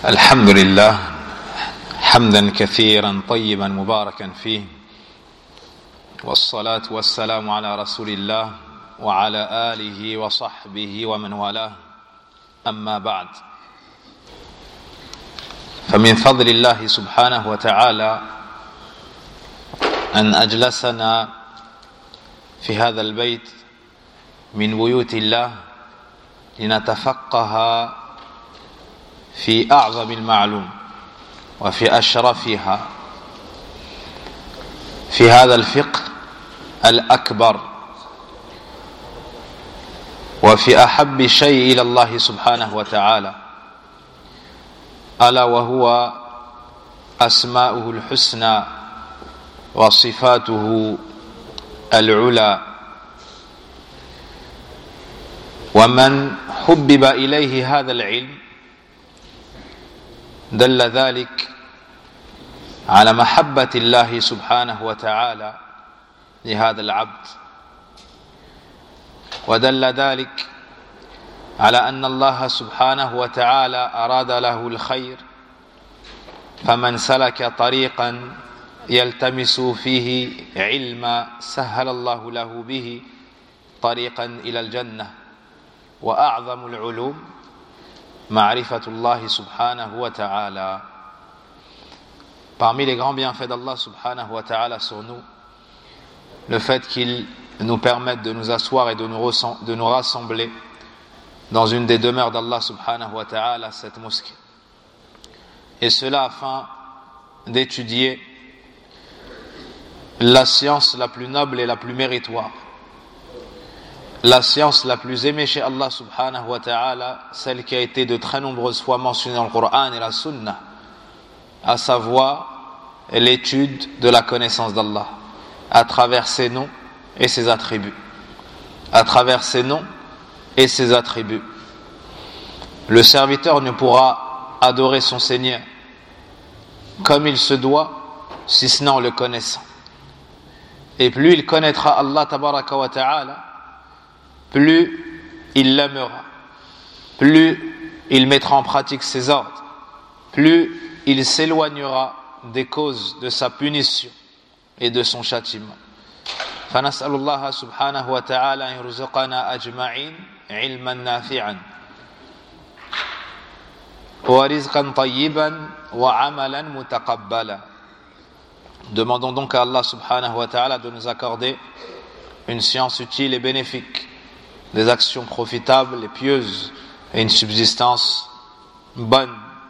الحمد لله حمدا كثيرا طيبا مباركا فيه، والصلاة والسلام على رسول الله وعلى آله وصحبه ومن والاه. أما بعد، فمن فضل الله سبحانه وتعالى أن أجلسنا في هذا البيت من بيوت الله لنتفقه في أعظم المعلوم وفي أشرفها، في هذا الفقه الأكبر وفي أحب شيء إلى الله سبحانه وتعالى، ألا وهو أسماؤه الحسنى وصفاته العلى. ومن حبب إليه هذا العلم دل ذلك على محبة الله سبحانه وتعالى لهذا العبد، ودل ذلك على أن الله سبحانه وتعالى أراد له الخير، فمن سلك طريقا يلتمس فيه علما سهل الله له به طريقا إلى الجنة. وأعظم العلوم معرفة الله subhanahu wa ta'ala. Parmi les grands bienfaits d'Allah subhanahu wa ta'ala sur nous, le fait qu'il nous permette de nous asseoir et de nous rassembler dans une des demeures d'Allah subhanahu wa ta'ala, cette mosquée. Et cela afin d'étudier la science la plus noble et la plus méritoire, la science la plus aimée chez Allah subhanahu wa ta'ala, celle qui a été de très nombreuses fois mentionnée dans le Coran et la Sunna, à savoir l'étude de la connaissance d'Allah à travers ses noms et ses attributs. À travers ses noms et ses attributs, le serviteur ne pourra adorer son Seigneur comme il se doit, si ce n'est en le connaissant. Et plus il connaîtra Allah tabaraka wa ta'ala, plus il l'aimera, plus il mettra en pratique ses ordres, plus il s'éloignera des causes de sa punition et de son châtiment. فنسأل الله سبحانه وتعالى أن يرزقنا أجمعين علما نافعا ورزقا طيبا وعملا متقبلا. Demandons donc à Allah subhanahu wa ta'ala de nous accorder une science utile et bénéfique, des actions profitables et pieuses et une subsistance bonne.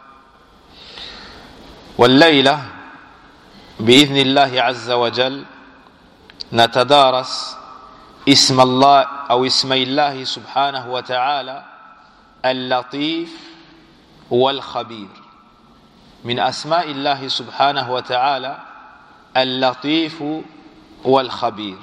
والليلة بإذن الله عز وجل نتدارس اسم الله أو اسمي الله سبحانه وتعالى اللطيف والخبير. من أسماء الله سبحانه وتعالى اللطيف والخبير.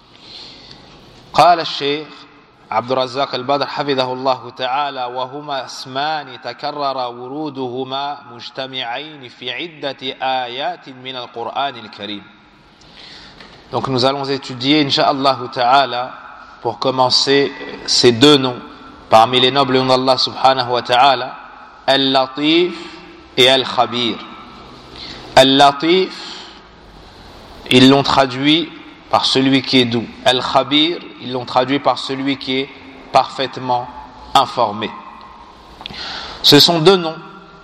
قال الشيخ عبد الرزاق البدر حفظه الله تعالى: وهما اسمان تكرر ورودهما مجتمعين في عدة آيات من القرآن الكريم. Donc nous allons étudier incha'Allah ta'ala, pour commencer, ces deux noms parmi les nobles noms d'Allah subhanahu wa ta'ala, Al-Latif et Al-Khabir. Al-Latif, ils l'ont traduit par celui qui est doux. Al-Khabir, ils l'ont traduit par celui qui est parfaitement informé. Ce sont deux noms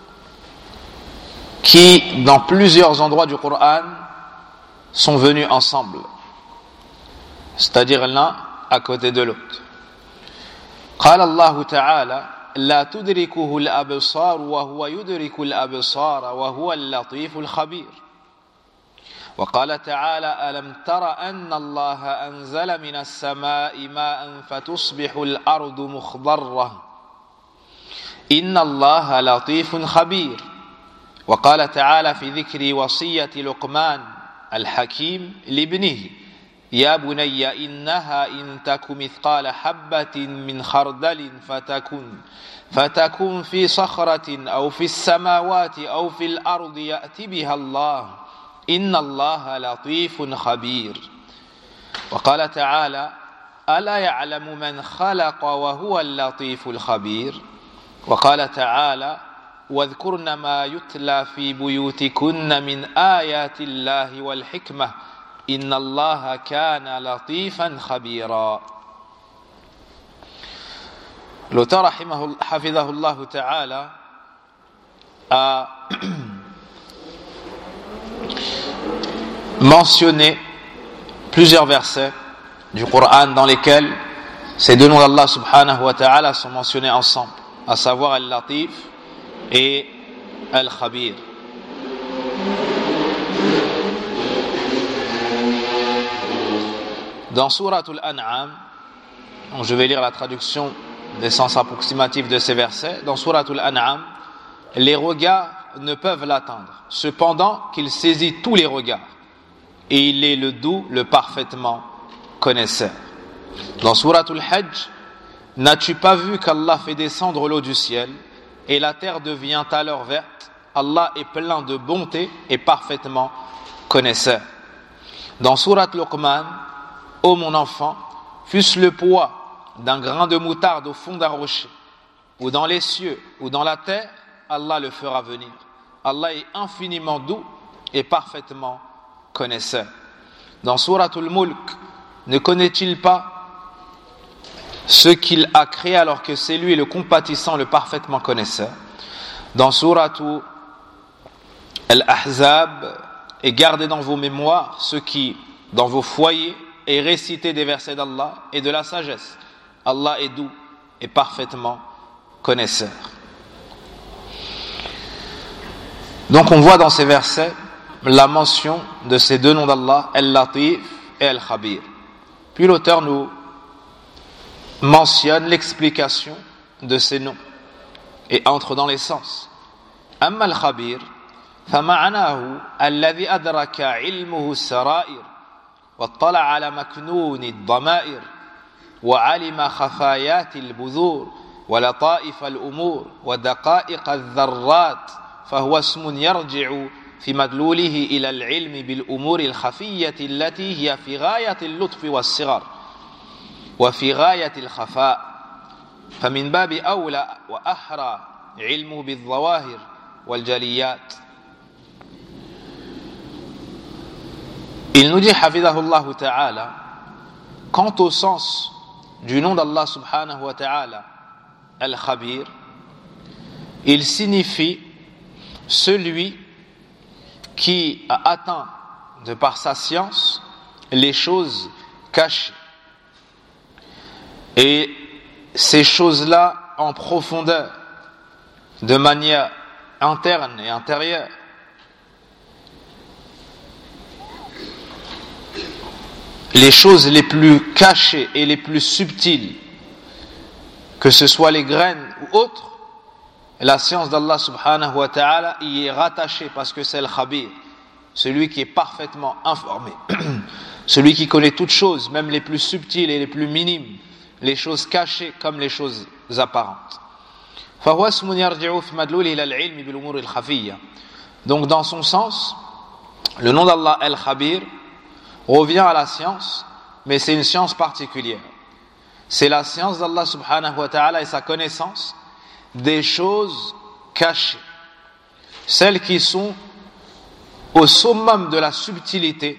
qui, dans plusieurs endroits du Coran, sont venus ensemble, c'est-à-dire l'un à côté de l'autre. قال الله تعالى: لا تدركه الأبصار وهو يدرك الأبصار وهو اللطيف الخبير. وقال تعالى: ألم تر أن الله أنزل من السماء ماء فتصبح الأرض مخضرة إن الله لطيف خبير. وقال تعالى في ذكر وصية لقمان الحكيم لابنه: يا بني إنها إن تك مثقال حبة من خردل فتكن في صخرة أو في السماوات أو في الأرض يأت بها الله إن الله لطيف خبير. وقال تعالى: ألا يعلم من خلق وهو اللطيف الخبير. وقال تعالى: واذكرن ما يتلى في بيوتكن من آيات الله والحكمة إن الله كان لطيفا خبيرا. L'auteur hafidahullah ta'ala a mentionné plusieurs versets du Coran dans lesquels ces deux noms d'Allah subhanahu wa ta'ala sont mentionnés ensemble, à savoir Al-Latif et Al-Khabir. Dans Surat Al-An'am, je vais lire la traduction des sens approximatifs de ces versets. Dans Surat Al-An'am, les regards ne peuvent l'atteindre, cependant qu'il saisit tous les regards, et il est le doux, le parfaitement connaisseur. Dans Surat Al-Hajj, n'as-tu pas vu qu'Allah fait descendre l'eau du ciel, et la terre devient alors verte? Allah est plein de bonté et parfaitement connaisseur. Dans Surat Luqman, ô mon enfant, fût-ce le poids d'un grain de moutarde au fond d'un rocher, ou dans les cieux, ou dans la terre, Allah le fera venir. Allah est infiniment doux et parfaitement connaisseur. Dans Surat Al-Mulk, ne connaît-il pas ce qu'il a créé alors que c'est lui le compatissant, le parfaitement connaisseur? Dans Surat Al-Ahzab, et gardez dans vos mémoires ce qui, dans vos foyers, est récité des versets d'Allah et de la sagesse. Allah est doux et parfaitement connaisseur. Donc on voit dans ces versets la mention de ces deux noms d'Allah, Al-Latif et Al-Khabir. Puis l'auteur nous mentionne l'explication de ces noms et entre dans les sens. Amma Al-Khabir, فمعناه الذي أدرك علمه السرائر واطلع على مكنون الضمائر وعلم خفايات البذور ولطائف الأمور ودقائق الذرات فهو اسم يرجع في مدلوله إلى العلم بالأمور الخفية التي هي في غاية اللطف والصغر وفي غاية الخفاء فمن باب أولى وأحرى علمه بالظواهر والجليات. Il nous dit, hafidahullah ta'ala, quant au sens du nom d'Allah subhanahu wa ta'ala, Al-Khabir, il signifie celui qui a atteint de par sa science les choses cachées. Et ces choses-là en profondeur, de manière interne et intérieure. Les choses les plus cachées et les plus subtiles, que ce soit les graines ou autres, la science d'Allah subhanahu wa ta'ala y est rattachée parce que c'est le Khabir, celui qui est parfaitement informé, celui qui connaît toutes choses, même les plus subtiles et les plus minimes, les choses cachées comme les choses apparentes. Donc dans son sens, le nom d'Allah Al-Khabir revient à la science, mais c'est une science particulière. C'est la science d'Allah subhanahu wa ta'ala et sa connaissance des choses cachées, celles qui sont au summum de la subtilité,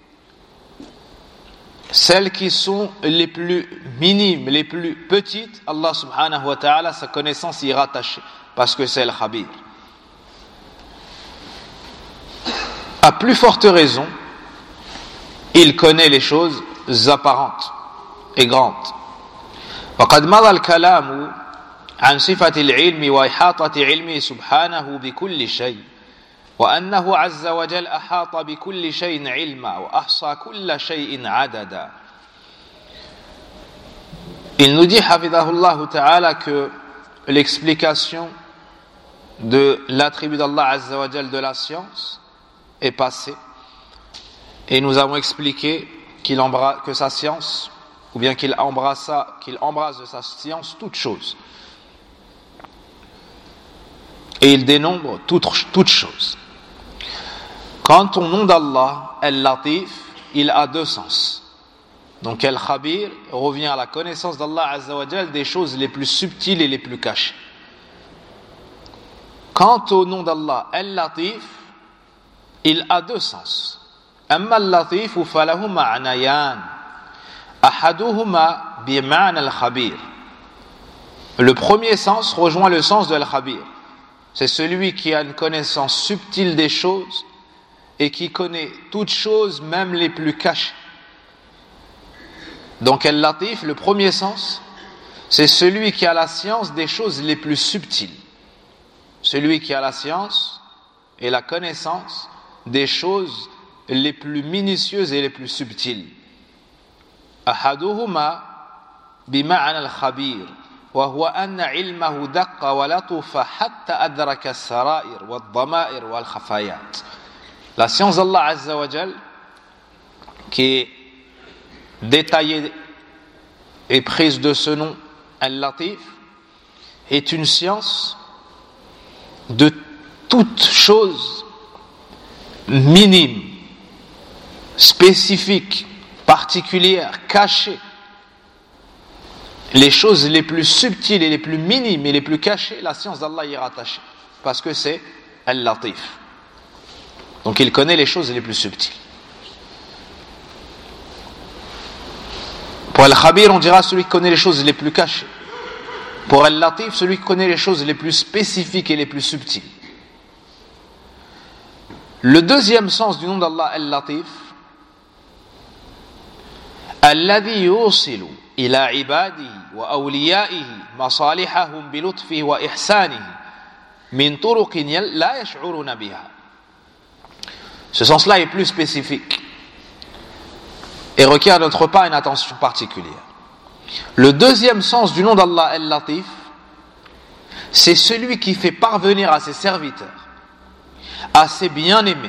celles qui sont les plus minimes, les plus petites. Allah subhanahu wa ta'ala, sa connaissance y est rattachée parce que c'est le Khabir. À plus forte raison, il connaît les choses apparentes et grandes. وقد مضى الكلام عن صفة العلم وإحاطة علمه سبحانه بكل شيء وأنه عز وجل أحاط بكل شيء علما وأحصى كل شيء عددا. Il nous dit حفظه ta'ala que l'explication de l'attribut d'Allah Azza wa Jal de la science est passée et nous avons expliqué que sa science, ou bien qu'il embrasse de sa science toutes choses. Et il dénombre toutes choses. Quant au nom d'Allah, Al-Latif, il a deux sens. Donc Al-Khabir revient à la connaissance d'Allah Azza wa Jal des choses les plus subtiles et les plus cachées. Quant au nom d'Allah Al-Latif, il a deux sens. أما اللطيف فله معنيان أحدهما بمعنى الخبير. Le premier sens rejoint le sens de Al-Khabir. C'est celui qui a une connaissance subtile des choses et qui connaît toutes choses, même les plus cachées. Donc Al-Latif, le premier sens, c'est celui qui a la science des choses les plus subtiles. Celui qui a la science et la connaissance des choses les plus minutieuses et les plus subtiles. أحدهما بمعنى الخبير وهو أن علمه دق ولطف حتى أدرك السرائر والضمائر والخفايات. La science d'Allah Azza wa Jal, qui est détaillée et prise de ce nom Al-Latif, est une science de toute chose minime, spécifique, particulière, cachée. Les choses les plus subtiles et les plus minimes et les plus cachées, la science d'Allah y est rattachée, parce que c'est Al-Latif. Donc il connaît les choses les plus subtiles. Pour Al-Khabir, on dira celui qui connaît les choses les plus cachées. Pour Al-Latif, celui qui connaît les choses les plus spécifiques et les plus subtiles. Le deuxième sens du nom d'Allah Al-Latif, الذي يوصل إلى عباده وأوليائه مصالحهم بلطفه وإحسانه من طرق لا يشعرون بها. Ce sens-là est plus spécifique et requiert de notre part une attention particulière. Le deuxième sens du nom d'Allah Al-Latif, c'est celui qui fait parvenir à ses serviteurs, à ses bien-aimés,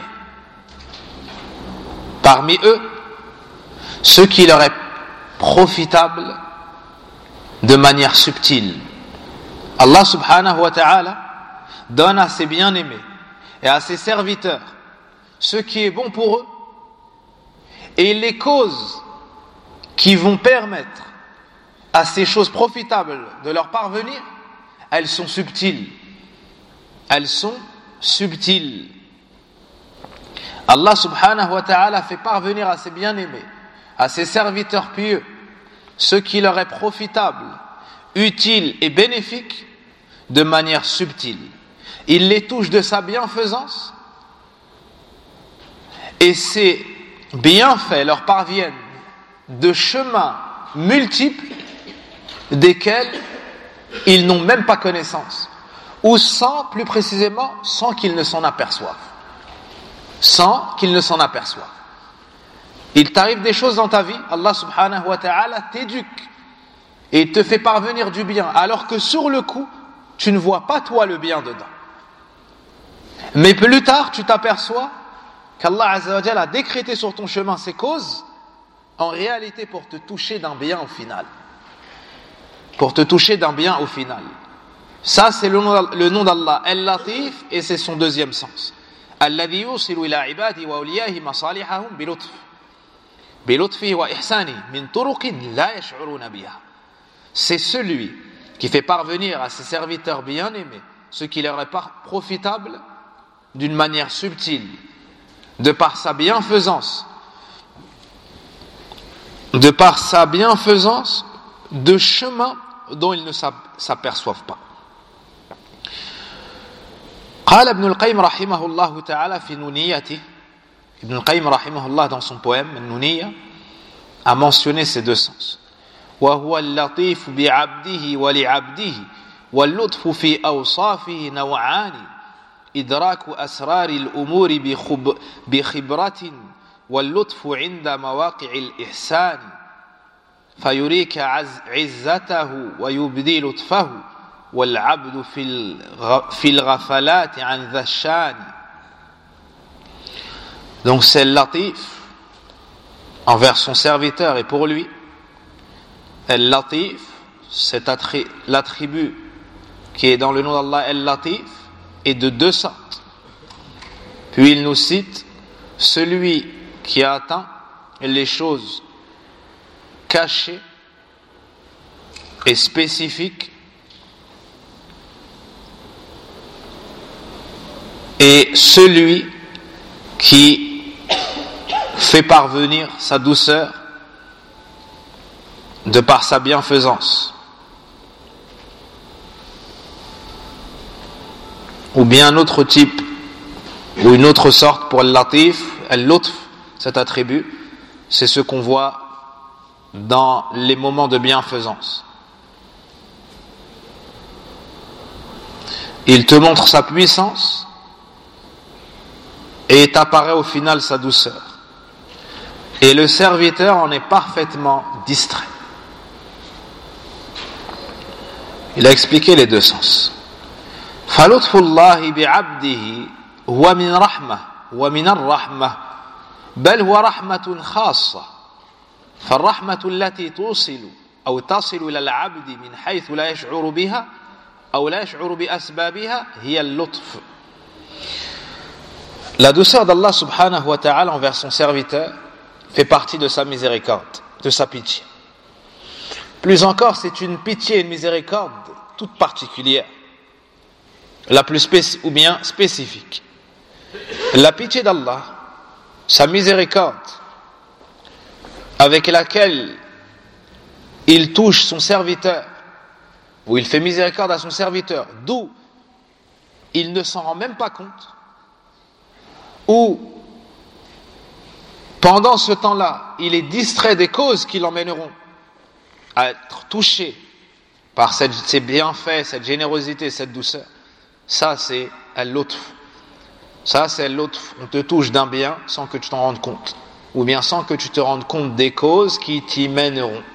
parmi eux, ce qui leur est profitable de manière subtile. Allah subhanahu wa ta'ala donne à ses bien-aimés et à ses serviteurs ce qui est bon pour eux, et les causes qui vont permettre à ces choses profitables de leur parvenir, elles sont subtiles. Elles sont subtiles. Allah subhanahu wa ta'ala fait parvenir à ses bien-aimés, à ses serviteurs pieux, ce qui leur est profitable, utile et bénéfique de manière subtile. Il les touche de sa bienfaisance et ces bienfaits leur parviennent de chemins multiples desquels ils n'ont même pas connaissance, ou plus précisément, sans qu'ils ne s'en aperçoivent. Sans qu'ils ne s'en aperçoivent. Il t'arrive des choses dans ta vie, Allah subhanahu wa ta'ala t'éduque et te fait parvenir du bien, alors que sur le coup, tu ne vois pas toi le bien dedans. Mais plus tard, tu t'aperçois qu'Allah Azza wa Jalla a décrété sur ton chemin ces causes, en réalité pour te toucher d'un bien au final. Pour te toucher d'un bien au final. Ça, c'est le nom d'Allah, Al-Latif, et c'est son deuxième sens. Alladhi yusilu ila ibadi wa awliyahi masalihahum bilutf. Bilutfi wa ihsani min turuqin la yash'uruna biha. C'est celui qui fait parvenir à ses serviteurs bien-aimés ce qui leur est profitable d'une manière subtile, de par sa bienfaisance, de chemins dont ils ne s'aperçoivent pas. قال ابن القيم رحمه الله تعالى في نونيته. Ibn al-Qayyim rahimahullah dans son poème Nuniya a mentionné ces deux sens. وهو اللطيف بعبده ولعبده واللطف في أوصافه نوعان إدراك أسرار الأمور بخبرة واللطف عند مواقع الإحسان فيريك عزته ويبدي لطفه والعبد في الغفلات عن ذا الشان. Donc c'est Latif envers son serviteur et pour lui. Al-Latif, c'est l'attribut qui est dans le nom d'Allah Al-Latif est de deux sortes. Puis il nous cite celui qui a atteint les choses cachées et spécifiques et celui qui fait parvenir sa douceur de par sa bienfaisance. Ou bien un autre type ou une autre sorte pour al-latif, al-lutf, cet attribut, c'est ce qu'on voit dans les moments de bienfaisance. Il te montre sa puissance et t'apparaît au final sa douceur. Et le serviteur en est parfaitement distrait. Il a expliqué les deux sens. فَلُطْفُ اللَّهِ بِعَبْدِهِ هو من رحمة ومن الرحمة بل هو رحمة خاصة فالرحمة التي تصل إلى العبد من حيث لا يشعر بها أو لا يشعر بأسبابها هي اللطف. La douceur d'Allah subhanahu wa ta'ala envers son serviteur fait partie de sa miséricorde, de sa pitié. Plus encore, c'est une pitié et une miséricorde toute particulière, la plus ou bien spécifique. La pitié d'Allah, sa miséricorde, avec laquelle il touche son serviteur, ou il fait miséricorde à son serviteur, d'où il ne s'en rend même pas compte, ou pendant ce temps-là, il est distrait des causes qui l'emmèneront à être touché par ces bienfaits, cette générosité, cette douceur. Ça, c'est al-lutf. Ça, c'est al-lutf. On te touche d'un bien sans que tu t'en rendes compte, ou bien sans que tu te rendes compte des causes qui t'y mèneront.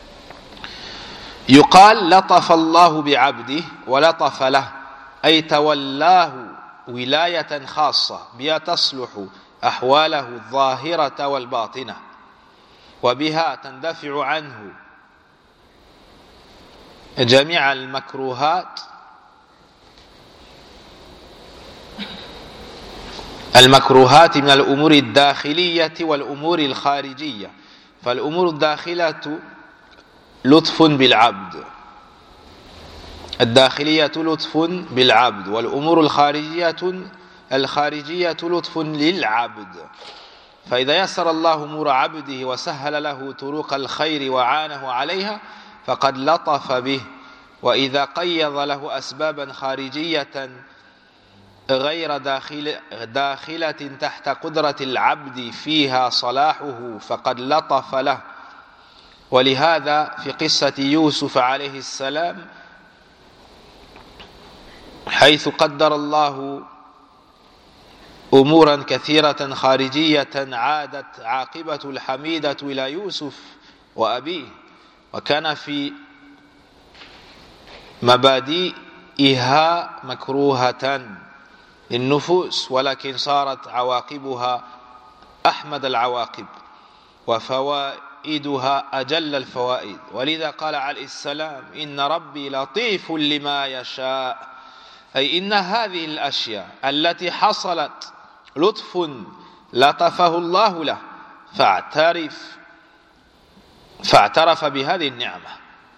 يقال لطف الله بعبده ولطف له أي تولاه ولاية خاصة بها تصلح أحواله الظاهرة والباطنة وبها تندفع عنه جميع المكروهات من الأمور الداخلية والأمور الخارجية فالأمور الداخلة لطف بالعبد الداخلية لطف بالعبد والأمور الخارجية لطف للعبد فإذا يسر الله أمور عبده وسهل له طرق الخير وعانه عليها فقد لطف به وإذا قيض له أسبابا خارجية غير داخلة تحت قدرة العبد فيها صلاحه فقد لطف له ولهذا في قصة يوسف عليه السلام حيث قدر الله أمورا كثيرة خارجية عادت عاقبة الحميدة إلى يوسف وأبيه وكان في مبادئها مكروهة للنفوس ولكن صارت عواقبها أحمد العواقب وفوائدها أجل الفوائد ولذا قال عليه السلام إن ربي لطيف لما يشاء أي إن هذه الأشياء التي حصلت لطف لطفه الله له فاعترف بهذه النعمة.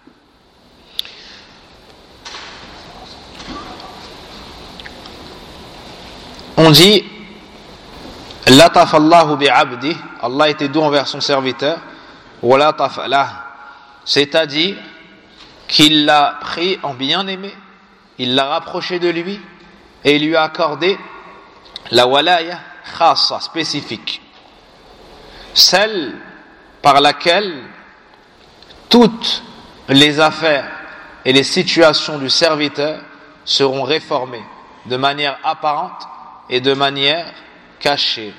On dit لطف الله بعبده, Allah était doux envers son serviteur, ولطف له, c'est-à-dire qu'il l'a pris en bien-aimé, il l'a rapproché de lui et il lui a accordé la walaya khassa, spécifique, celle par laquelle toutes les affaires et les situations du serviteur seront réformées de manière apparente et de manière cachée,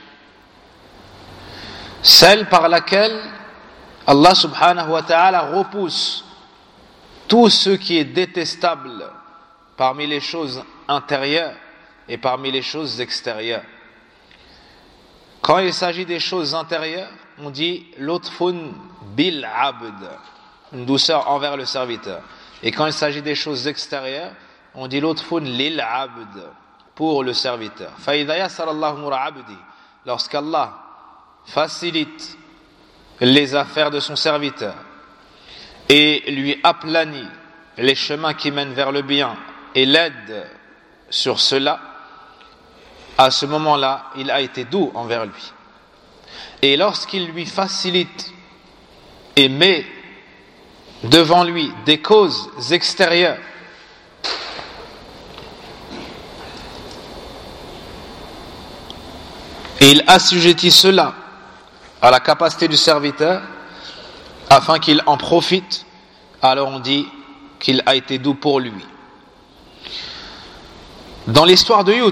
celle par laquelle Allah subhanahu wa ta'ala repousse tout ce qui est détestable parmi les choses intérieures et parmi les choses extérieures. Quand il s'agit des choses intérieures, on dit lutfun bil abd, une douceur envers le serviteur. Et quand il s'agit des choses extérieures, on dit lutfun lil abd, pour le serviteur. فَإِذَا يَسَرَ اللَّهُ أُمُورَ عَبْدِهِ, lorsqu'Allah facilite les affaires de son serviteur et lui aplanit les chemins qui mènent vers le bien et l'aide sur cela, à ce moment-là, il a été doux envers lui. Et lorsqu'il lui facilite et met devant lui des causes extérieures, et il assujettit cela à la capacité du serviteur afin qu'il en profite, alors on dit qu'il a été doux pour lui. Dans l'histoire de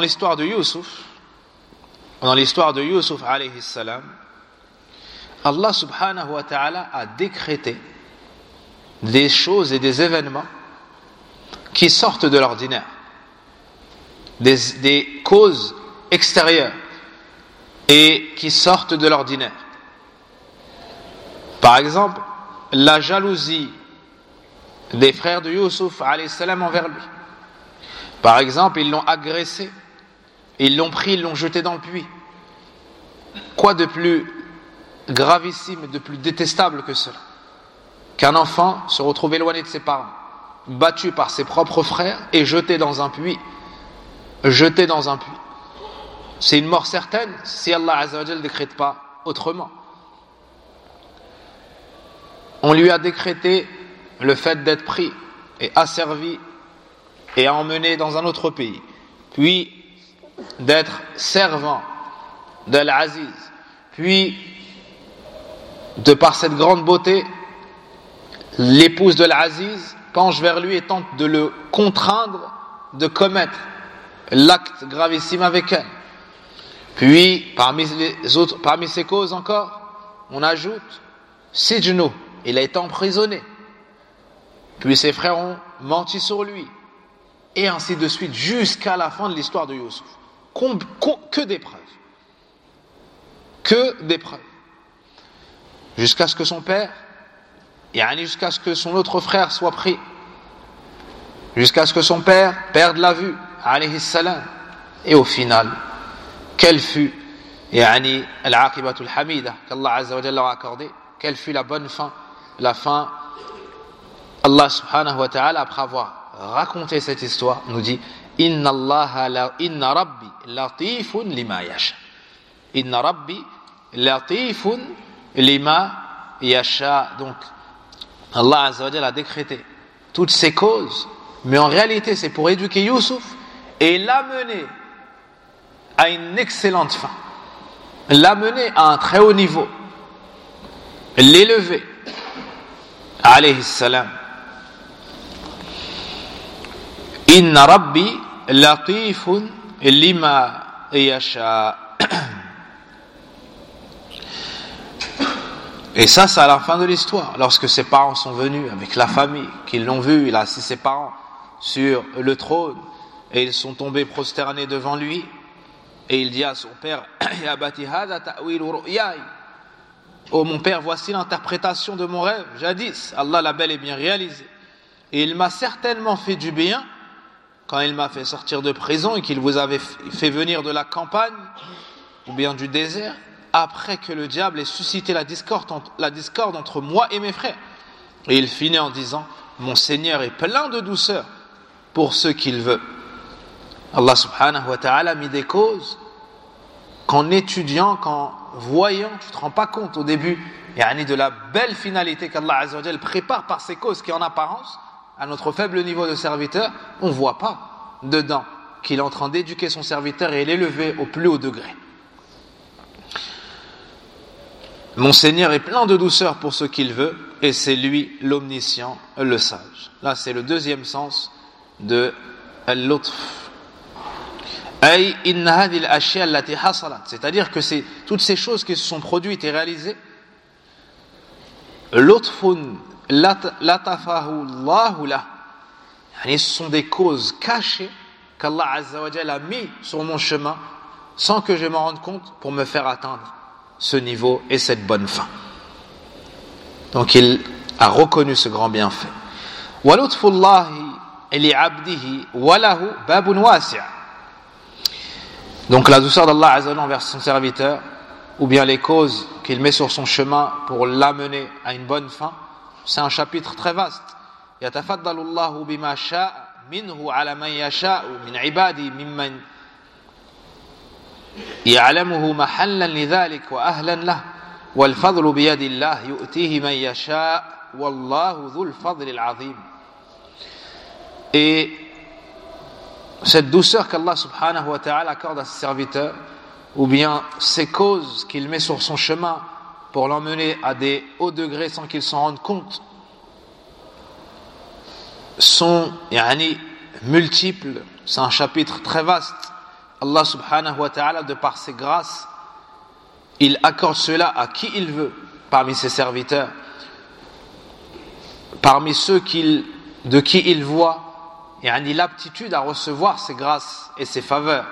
Youssouf alayhi salam, Allah subhanahu wa ta'ala a décrété des choses et des événements qui sortent de l'ordinaire, des causes extérieures et qui sortent de l'ordinaire. Par exemple, la jalousie des frères de Youssouf alayhi salam envers lui. Par exemple, ils l'ont agressé, ils l'ont pris, ils l'ont jeté dans le puits. Quoi de plus gravissime et de plus détestable que cela? Qu'un enfant se retrouve éloigné de ses parents, battu par ses propres frères et jeté dans un puits. Jeté dans un puits. C'est une mort certaine si Allah Azza wa Jal ne décrète pas autrement. On lui a décrété le fait d'être pris et asservi et emmené dans un autre pays, puis d'être servant d'Al-Aziz, puis de par cette grande beauté, l'épouse de l'Aziz penche vers lui et tente de le contraindre de commettre l'acte gravissime avec elle. Puis parmi ces causes encore, on ajoute Sijnu, il a été emprisonné, puis ses frères ont menti sur lui, et ainsi de suite jusqu'à la fin de l'histoire de Youssouf. Que d'épreuves, jusqu'à ce que son père, jusqu'à ce que son autre frère soit pris, jusqu'à ce que son père perde la vue, alayhi salam. Et au final, quelle fut al-aqibatul hamida qu'Allah Azza wa Jalla a accordé, quelle fut la bonne fin, la fin. Allah subhanahu wa ta'ala, après avoir raconté cette histoire, nous dit inna rabbi latifun lima yasha. Inna rabbi latifun lima yasha. Donc Allah Azza wa Jalla a décrété toutes ces causes, mais en réalité c'est pour éduquer Youssouf et l'amener à une excellente fin, l'amener à un très haut niveau, l'élever alayhi salam. Inna rabbi latifun lima yasha. Et ça, c'est à la fin de l'histoire, lorsque ses parents sont venus avec la famille, qu'ils l'ont vu, il a assis ses parents sur le trône et ils sont tombés prosternés devant lui, et il dit à son père Ya abati hadha ta'wilu ru'yai, oh mon père, voici l'interprétation de mon rêve jadis, Allah l'a bel et bien réalisé, et il m'a certainement fait du bien quand il m'a fait sortir de prison et qu'il vous avait fait venir de la campagne ou bien du désert, après que le diable ait suscité la discorde entre moi et mes frères. Et il finit en disant mon Seigneur est plein de douceur pour ceux qu'il veut. Allah subhanahu wa ta'ala a mis des causes qu'en étudiant, qu'en voyant, tu ne te rends pas compte au début de la belle finalité qu'Allah Azza wa Jal prépare par ces causes qui en apparence, à notre faible niveau de serviteur, on ne voit pas dedans qu'il est en train d'éduquer son serviteur et l'élever au plus haut degré. Mon Seigneur est plein de douceur pour ce qu'il veut, et c'est lui l'omniscient, le sage. Là, c'est le deuxième sens de al-lutf. C'est-à-dire que c'est toutes ces choses qui se sont produites et réalisées, lutfun latafahu Allahu lah, ce sont des causes cachées qu'Allah Azza wa Jalla a mis sur mon chemin sans que je m'en rende compte pour me faire atteindre ce niveau et cette bonne fin. Donc il a reconnu ce grand bienfait. Wa lutfullahi li 'abdihi wa lahu babun wasi'. Donc la douceur d'Allah Azza wa Jalla envers son serviteur, ou bien les causes qu'il met sur son chemin pour l'amener à une bonne fin, c'est un chapitre très vaste. Yatafaddalu Allahu bima sha'a minhu ala man yasha'u min ibadi mimman يعلمه محلا لذلك وأهلا له والفضل بيد الله يؤتيه من يشاء والله ذو الفضل العظيم. Et cette douceur qu'Allah subhanahu wa ta'ala accorde à ses serviteurs, ou bien ces causes qu'il met sur son chemin pour l'emmener à des hauts degrés sans qu'ils s'en rendent compte, sont multiples. C'est un chapitre très vaste. Allah subhanahu wa ta'ala, de par ses grâces, il accorde cela à qui il veut parmi ses serviteurs, parmi ceux de qui il voit l'aptitude à recevoir ses grâces et ses faveurs.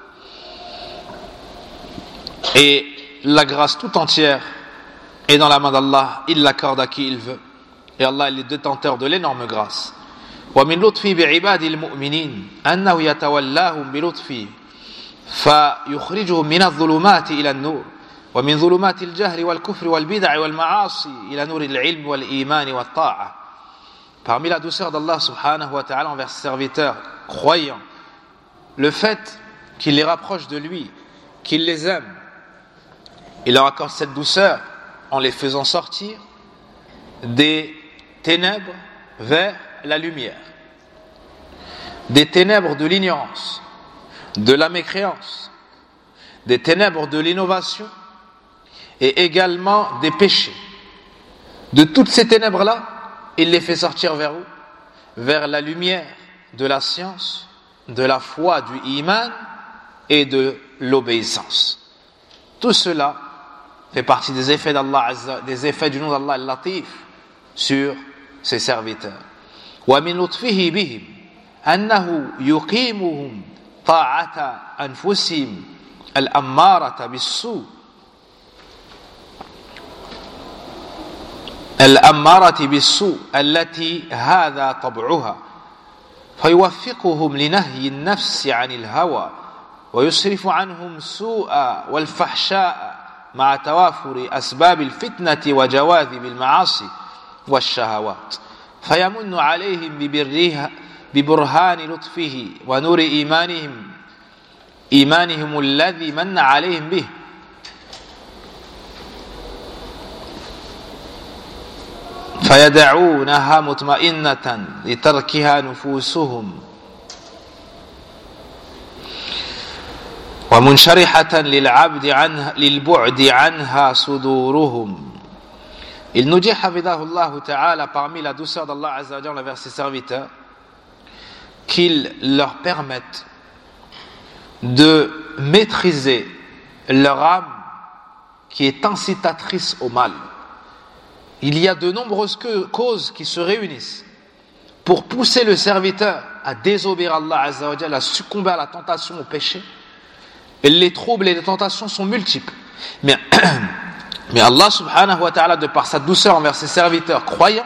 Et la grâce tout entière est dans la main d'Allah, il l'accorde à qui il veut. Et Allah est le détenteur de l'énorme grâce. ومن لطفه بعباد المؤمنين أنه يتولاهم بلطفه فيخرجهم من الظلمات إلى النور ومن ظلمات الجهل والكفر والبدع والمعاصي إلى نور العلم والإيمان والطاعة. Parmi la douceur d'Allah subhanahu wa ta'ala envers ses serviteurs croyants, le fait qu'il les rapproche de lui, qu'il les aime, il leur accorde cette douceur en les faisant sortir des ténèbres vers la lumière, des ténèbres de l'ignorance, de la mécréance, des ténèbres de l'innovation et également des péchés. De toutes ces ténèbres-là, il les fait sortir vers où? Vers la lumière de la science, de la foi, du iman et de l'obéissance. Tout cela fait partie des effets d'Allah, des effets du nom d'Allah al-Latif sur ses serviteurs. ومن لطفه بهم أنه يقيمهم طاعة أنفسهم الأمارة بالسوء التي هذا طبعها فيوفقهم لنهي النفس عن الهوى ويصرف عنهم سوء والفحشاء مع توافر أسباب الفتنة وجواذب المعاصي والشهوات فيمن عليهم ببرهان لطفه ونور إيمانهم الذي من عليهم به فيدعونها مطمئنة لتركها نفوسهم ومنشرحة للبعد عنها صدورهم. Il nous dit, hafidahullah ta'ala, parmi la douceur d'Allah Azza wa Jalla envers ses serviteurs, qu'il leur permette de maîtriser leur âme qui est incitatrice au mal. Il y a de nombreuses causes qui se réunissent pour pousser le serviteur à désobéir à Allah Azza wa Jalla, à succomber à la tentation, au péché. Et les troubles et les tentations sont multiples. Mais Allah subhanahu wa ta'ala, de par sa douceur envers ses serviteurs croyants,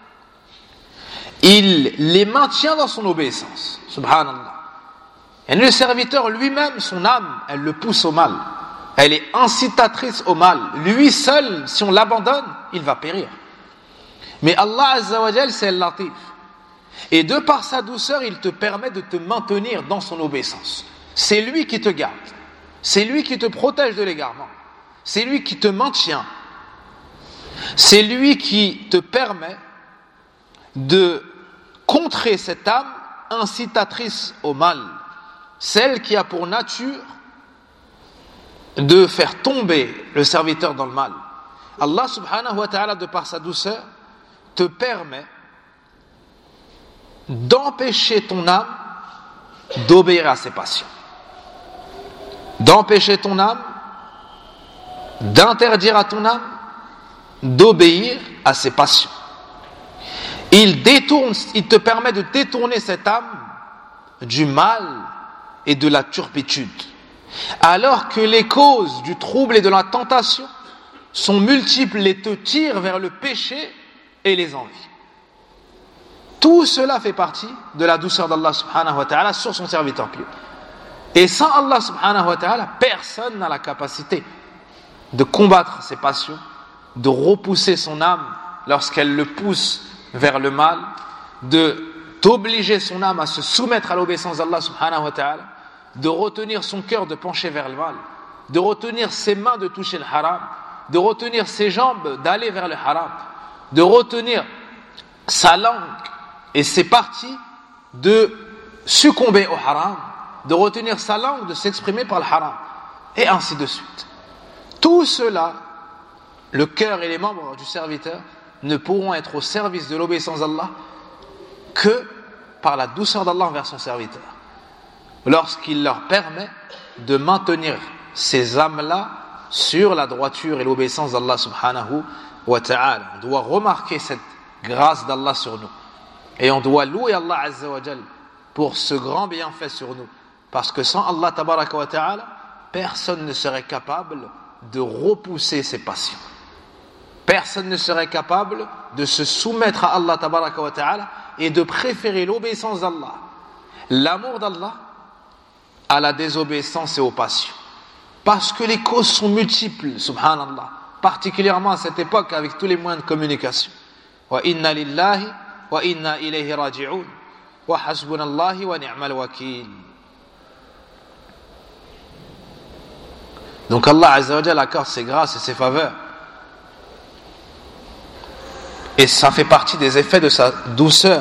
il les maintient dans son obéissance. Subhanallah. Et le serviteur lui-même, son âme, elle le pousse au mal. Elle est incitatrice au mal. Lui seul, si on l'abandonne, il va périr. Mais Allah Azza wa Jal, c'est al-Latif. Et de par sa douceur, il te permet de te maintenir dans son obéissance. C'est lui qui te garde. C'est lui qui te protège de l'égarement. C'est lui qui te maintient. C'est lui qui te permet de contrer cette âme incitatrice au mal. Celle qui a pour nature de faire tomber le serviteur dans le mal. Allah subhanahu wa ta'ala, de par sa douceur, te permet d'empêcher ton âme d'obéir à ses passions. D'empêcher ton âme, d'interdire à ton âme d'obéir à ses passions. Il te permet de détourner cette âme du mal et de la turpitude. Alors que les causes du trouble et de la tentation sont multiples et te tirent vers le péché et les envies. Tout cela fait partie de la douceur d'Allah subhanahu wa ta'ala sur son serviteur pieux. Et sans Allah subhanahu wa ta'ala, personne n'a la capacité de combattre ses passions, de repousser son âme lorsqu'elle le pousse vers le mal, d'obliger son âme à se soumettre à l'obéissance d'Allah subhanahu wa ta'ala, de retenir son cœur de pencher vers le mal. de retenir ses mains de toucher le haram, de retenir ses jambes d'aller vers le haram, de retenir sa langue et ses parties de succomber au haram, de retenir sa langue de s'exprimer par le haram, et ainsi de suite. Tout cela, le cœur et les membres du serviteur ne pourront être au service de l'obéissance d'Allah que par la douceur d'Allah envers son serviteur, lorsqu'il leur permet de maintenir ces âmes-là sur la droiture et l'obéissance d'Allah subhanahu wa ta'ala. On doit remarquer cette grâce d'Allah sur nous et on doit louer Allah azza wa jal pour ce grand bienfait sur nous, parce que sans Allah tabaraka wa ta'ala, personne ne serait capable de repousser ses passions, personne ne serait capable de se soumettre à Allah tabaraka wa ta'ala et de préférer l'obéissance d'Allah, l'amour d'Allah, à la désobéissance et aux passions, parce que les causes sont multiples, subhanallah, particulièrement à cette époque avec tous les moyens de communication. Wa inna lillahi wa inna ilayhi raji'un wa hasbunallahi wa ni'mal wakil. Donc Allah azza wa jalla accorde ses grâces et ses faveurs, et ça fait partie des effets de sa douceur.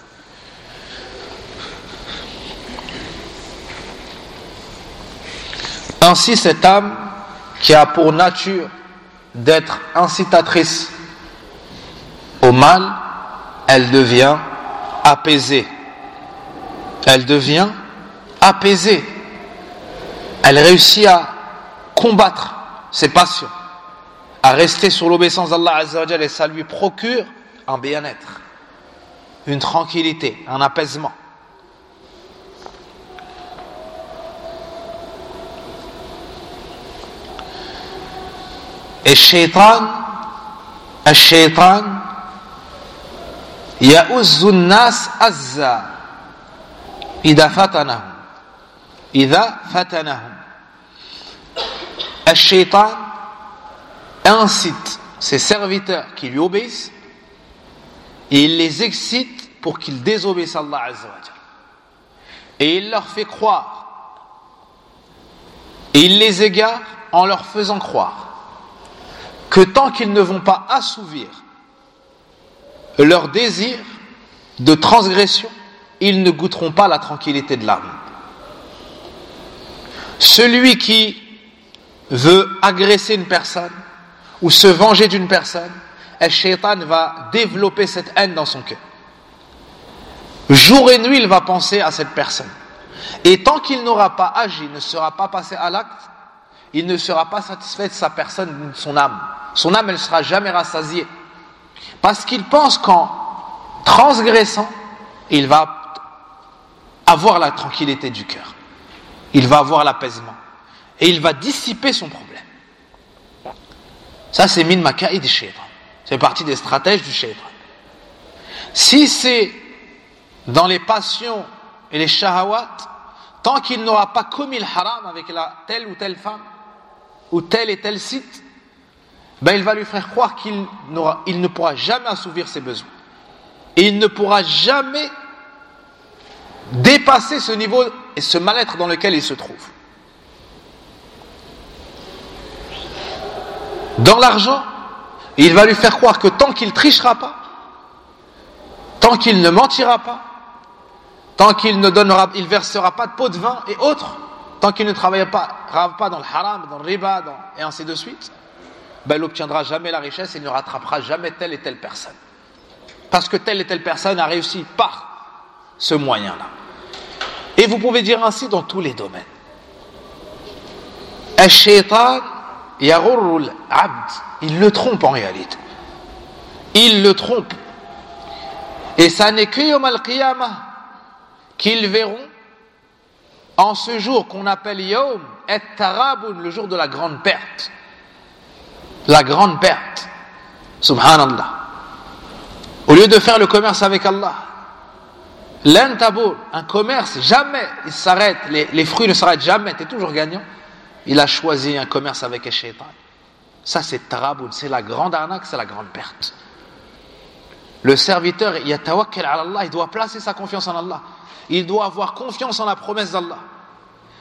Ainsi, cette âme qui a pour nature d'être incitatrice au mal, elle devient apaisée. Elle devient apaisée. Elle réussit à combattre ses passions, à rester sur l'obéissance d'Allah Azza wa Jalla, et ça lui procure un bien-être, une tranquillité, un apaisement. الشيطان يؤز الناس أزا إذا فتنهم الشيطان incite ses serviteurs qui lui obéissent et il les excite pour qu'ils désobéissent à Allah Azza wa Jalla, et il leur fait croire et il les égare en leur faisant croire que tant qu'ils ne vont pas assouvir leur désir de transgression, ils ne goûteront pas la tranquillité de l'âme. Celui qui veut agresser une personne ou se venger d'une personne, le shaitan va développer cette haine dans son cœur. Jour et nuit, il va penser à cette personne. Et tant qu'il n'aura pas agi, ne sera pas passé à l'acte, il ne sera pas satisfait de sa personne, de son âme. Son âme, elle ne sera jamais rassasiée. Parce qu'il pense qu'en transgressant, il va avoir la tranquillité du cœur. Il va avoir l'apaisement. Et il va dissiper son problème. Ça, c'est min makaïd du shaitan. C'est partie des stratèges du shaitan. Si c'est dans les passions et les shahawat, tant qu'il n'aura pas commis le haram avec telle ou telle femme, ou tel et tel site, il va lui faire croire qu'il ne pourra jamais assouvir ses besoins. Et il ne pourra jamais dépasser ce niveau et ce mal-être dans lequel il se trouve. Dans l'argent, il va lui faire croire que tant qu'il ne trichera pas, tant qu'il ne mentira pas, tant qu'il ne versera pas de pot de vin et autres, tant qu'il ne travaillera pas dans le haram, dans le riba, et ainsi de suite, il n'obtiendra jamais la richesse et il ne rattrapera jamais telle et telle personne. Parce que telle et telle personne a réussi par ce moyen-là. Et vous pouvez dire ainsi dans tous les domaines. Al-shaytan yaghurru al-abd. Il le trompe en réalité. Il le trompe. Et ça n'est que yawm al-qiyamah qu'ils verront en ce jour qu'on appelle Yawm at-Tarabun, le jour de la grande perte. La grande perte. Subhanallah. Au lieu de faire le commerce avec Allah, l'antabur, un commerce, jamais il s'arrête, les fruits ne s'arrêtent jamais, tu es toujours gagnant. Il a choisi un commerce avec un shaitan. Ça c'est Tarabun, c'est la grande arnaque, c'est la grande perte. Le serviteur, yatawakkal ala Allah, il doit placer sa confiance en Allah. Il doit avoir confiance en la promesse d'Allah.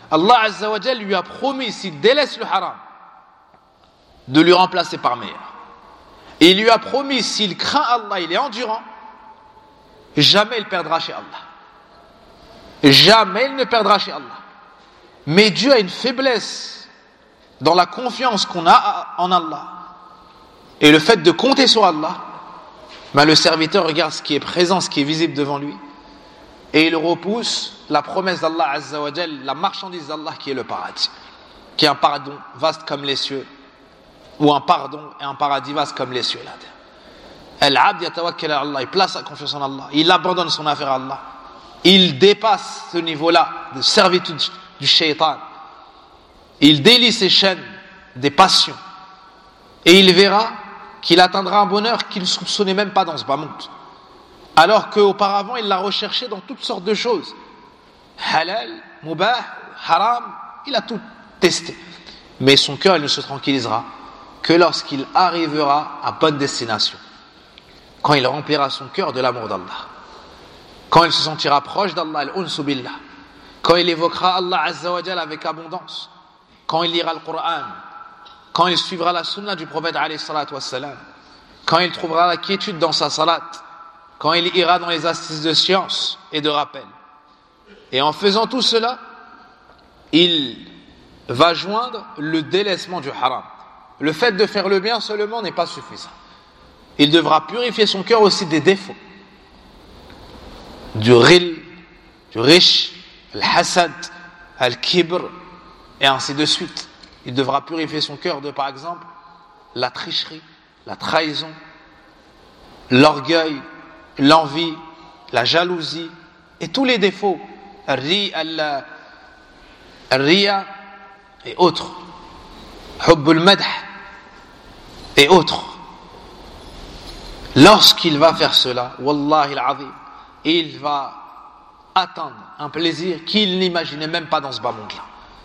Allah Azza wa Jal lui a promis, s'il délaisse le haram, de lui remplacer par meilleur. Et il lui a promis, s'il craint Allah, il est endurant, jamais il perdra chez Allah. Jamais il ne perdra chez Allah. Mais Dieu a une faiblesse dans la confiance qu'on a en Allah. Et le fait de compter sur Allah, le serviteur regarde ce qui est présent, ce qui est visible devant lui, et il repousse la promesse d'Allah Azza wa Jal, la marchandise d'Allah qui est le paradis, qui est un pardon vaste comme les cieux, ou un pardon et un paradis vaste comme les cieux et la terre. Al-abd yatawakkal ala Allah, il place sa confiance en Allah, il abandonne son affaire à Allah, il dépasse ce niveau-là de servitude du shaitan, il délie ses chaînes des passions, et il verra qu'il atteindra un bonheur qu'il ne soupçonnait même pas dans ce bas monde, alors qu'auparavant il l'a recherché dans toutes sortes de choses, halal, mubah, haram, il a tout testé, mais son cœur il ne se tranquillisera que lorsqu'il arrivera à bonne destination, quand il remplira son cœur de l'amour d'Allah, quand il se sentira proche d'Allah, al-unsu billah, quand il évoquera Allah Azza wa Jal avec abondance, quand il lira le Coran, quand il suivra la sunna du prophète alayhi salatu wassalam, quand il trouvera la quiétude dans sa salat, quand il ira dans les assises de science et de rappel. Et en faisant tout cela, il va joindre le délaissement du haram. Le fait de faire le bien seulement n'est pas suffisant. Il devra purifier son cœur aussi des défauts, du ril, du riche, al-hasad, al-kibr, et ainsi de suite. Il devra purifier son cœur de, par exemple, la tricherie, la trahison, l'orgueil, l'envie, la jalousie et tous les défauts, al-riya et autres, hubbul madh et autres. Lorsqu'il va faire cela, wallahi al-azim, il va atteindre un plaisir qu'il n'imaginait même pas dans ce bas monde-là.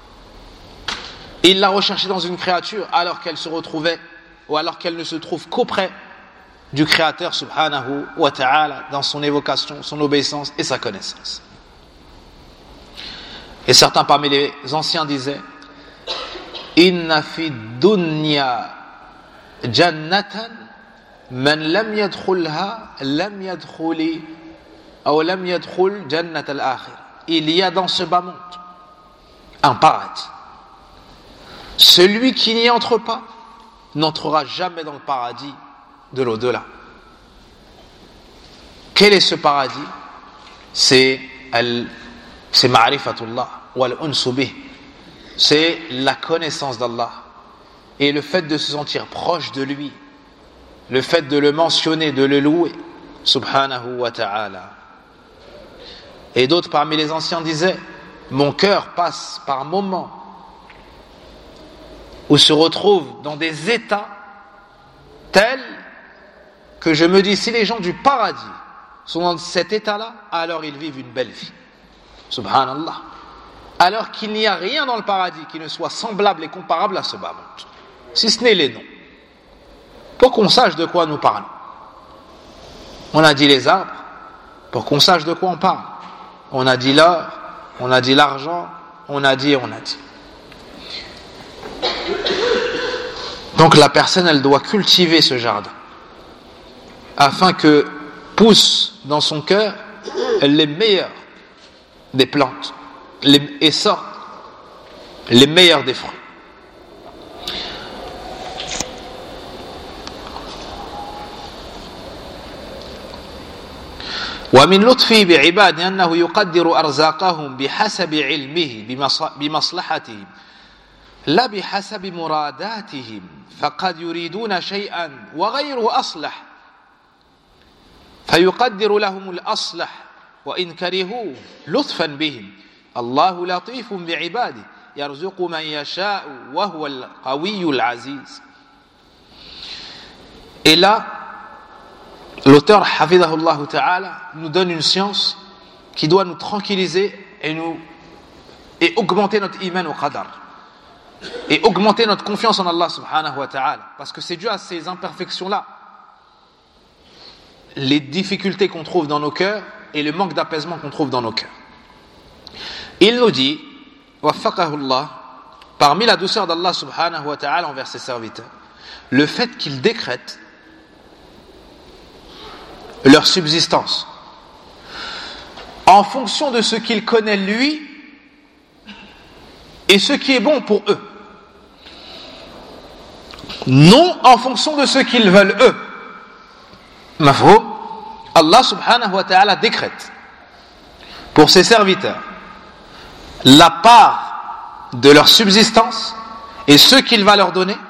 Il l'a recherché dans une créature alors qu'elle se retrouvait, ou alors qu'elle ne se trouve qu'auprès du Créateur subhanahu wa ta'ala, dans son évocation, son obéissance et sa connaissance. Et certains parmi les anciens disaient: Inna fi dunya jannatan man lam yadkhulha lam yadkhuli ou lam yadkhul jannat al-akhir. Il y a dans ce bas monde un paradis. Celui qui n'y entre pas n'entrera jamais dans le paradis de l'au-delà. Quel est ce paradis? C'est ma'rifatullah wal unsu bih. C'est la connaissance d'Allah et le fait de se sentir proche de lui, le fait de le mentionner, de le louer subhanahu wa ta'ala. Et d'autres parmi les anciens disaient: mon cœur passe par moments où se retrouve dans des états tels que je me dis, si les gens du paradis sont dans cet état-là, alors ils vivent une belle vie. Subhanallah. Alors qu'il n'y a rien dans le paradis qui ne soit semblable et comparable à ce bas monde, si ce n'est les noms, pour qu'on sache de quoi nous parlons. On a dit les arbres, pour qu'on sache de quoi on parle. On a dit l'or, on a dit l'argent, on a dit. Donc la personne, elle doit cultiver ce jardin afin que poussent dans son cœur les meilleures des plantes et sortent les meilleurs des fruits. ومن لطفه بعباده أنه يقدر أرزاقهم بحسب علمه بمصلحتهم لا بحسب مراداتهم فقد يريدون شيئا وغيره أصلح فيقدر لهم الأصلح وإن كرهوه لطفا بهم الله لطيف بعباده يرزق من يشاء وهو القوي العزيز. Et là, l'auteur Hafidahullah Ta'ala nous donne une science qui doit nous tranquilliser et augmenter notre iman au qadar et augmenter notre confiance en Allah subhanahu wa ta'ala, parce que c'est dû à ces imperfections-là, les difficultés qu'on trouve dans nos cœurs et le manque d'apaisement qu'on trouve dans nos cœurs. Il nous dit waffaqahullah, parmi la douceur d'Allah subhanahu wa ta'ala envers ses serviteurs, le fait qu'il décrète leur subsistance en fonction de ce qu'il connaît lui et ce qui est bon pour eux, non en fonction de ce qu'ils veulent eux. Mafhum? Allah subhanahu wa ta'ala décrète pour ses serviteurs la part de leur subsistance et ce qu'il va leur donner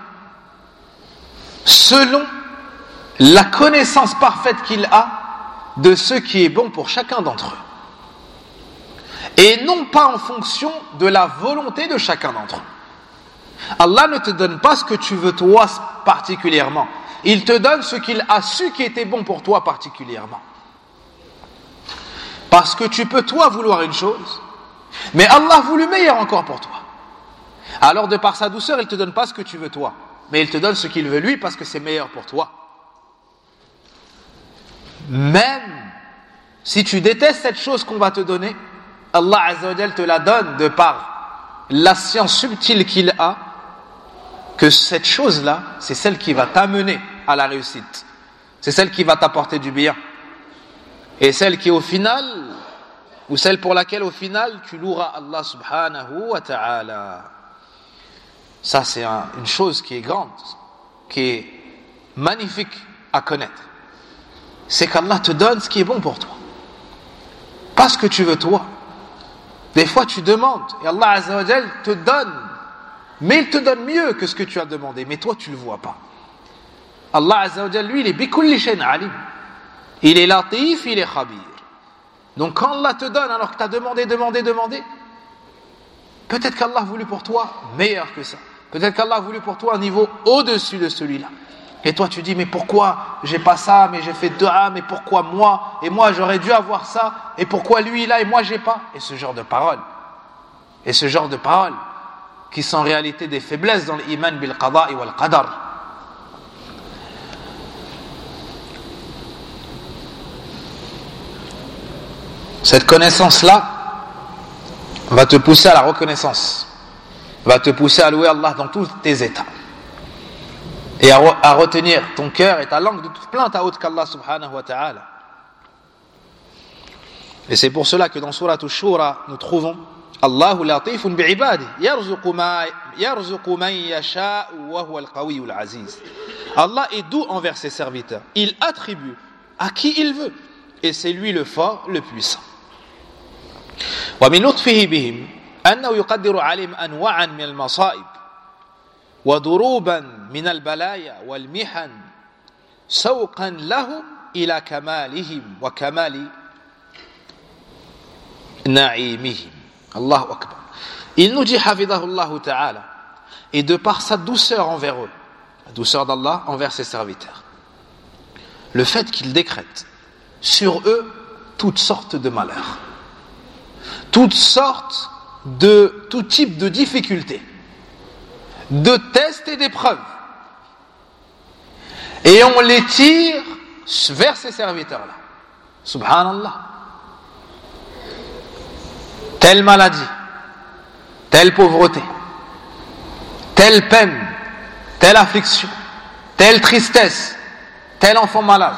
selon la connaissance parfaite qu'il a de ce qui est bon pour chacun d'entre eux, et non pas en fonction de la volonté de chacun d'entre eux. Allah ne te donne pas ce que tu veux toi particulièrement, il te donne ce qu'il a su qui était bon pour toi particulièrement. Parce que tu peux toi vouloir une chose, mais Allah a voulu meilleur encore pour toi. Alors de par sa douceur, il ne te donne pas ce que tu veux toi, mais il te donne ce qu'il veut lui parce que c'est meilleur pour toi. Même si tu détestes cette chose qu'on va te donner, Allah Azza wa Jal te la donne de par la science subtile qu'il a, que cette chose-là, c'est celle qui va t'amener à la réussite. C'est celle qui va t'apporter du bien. Et celle qui au final, ou celle pour laquelle au final, tu loueras Allah subhanahu wa ta'ala. Ça c'est une chose qui est grande, qui est magnifique à connaître. C'est qu'Allah te donne ce qui est bon pour toi. Pas ce que tu veux toi. Des fois tu demandes, et Allah Azza wa Jal te donne, mais il te donne mieux que ce que tu as demandé, mais toi tu ne le vois pas. Allah Azza wa Jal, lui, il est bikulli shay'in alim. Il est latif, il est khabir. Donc quand Allah te donne alors que tu as demandé, peut-être qu'Allah a voulu pour toi meilleur que ça. Peut-être qu'Allah a voulu pour toi un niveau au-dessus de celui-là. Et toi tu dis, mais pourquoi j'ai pas ça, mais j'ai fait dua, mais pourquoi moi, et moi j'aurais dû avoir ça, et pourquoi lui il a et moi j'ai pas. Et ce genre de paroles. Et ce genre de paroles qui sont en réalité des faiblesses dans l'iman bil qada'i wal qadar. Cette connaissance-là va te pousser à la reconnaissance, va te pousser à louer Allah dans tous tes états, et à retenir ton cœur et ta langue de toute plainte à autre qu'Allah subhanahu wa ta'ala. Et c'est pour cela que dans Surah Ash-Shura, nous trouvons Allahu latifun bi'ibadihi yarzuqu man yasha'u wa huwa al-qawiyyul aziz. Allah est doux envers ses serviteurs. Il attribue à qui il veut, et c'est lui le fort, le puissant. ومن لطفه بهم أنه يقدر عليهم أنواعا من المصائب وضروبا من البلايا والمحن سوقا له إلى كمالهم وكمال نعيمهم. الله أكبر. Il nous dit حفظه الله تعالى, et de par sa douceur envers eux, la douceur d'Allah envers ses serviteurs, le fait qu'il décrète sur eux toutes sortes de malheurs, toutes sortes de tout type de difficultés, de tests et d'épreuves, et on les tire vers ces serviteurs-là. Subhanallah. Telle maladie, telle pauvreté, telle peine, telle affliction, telle tristesse, tel enfant malade,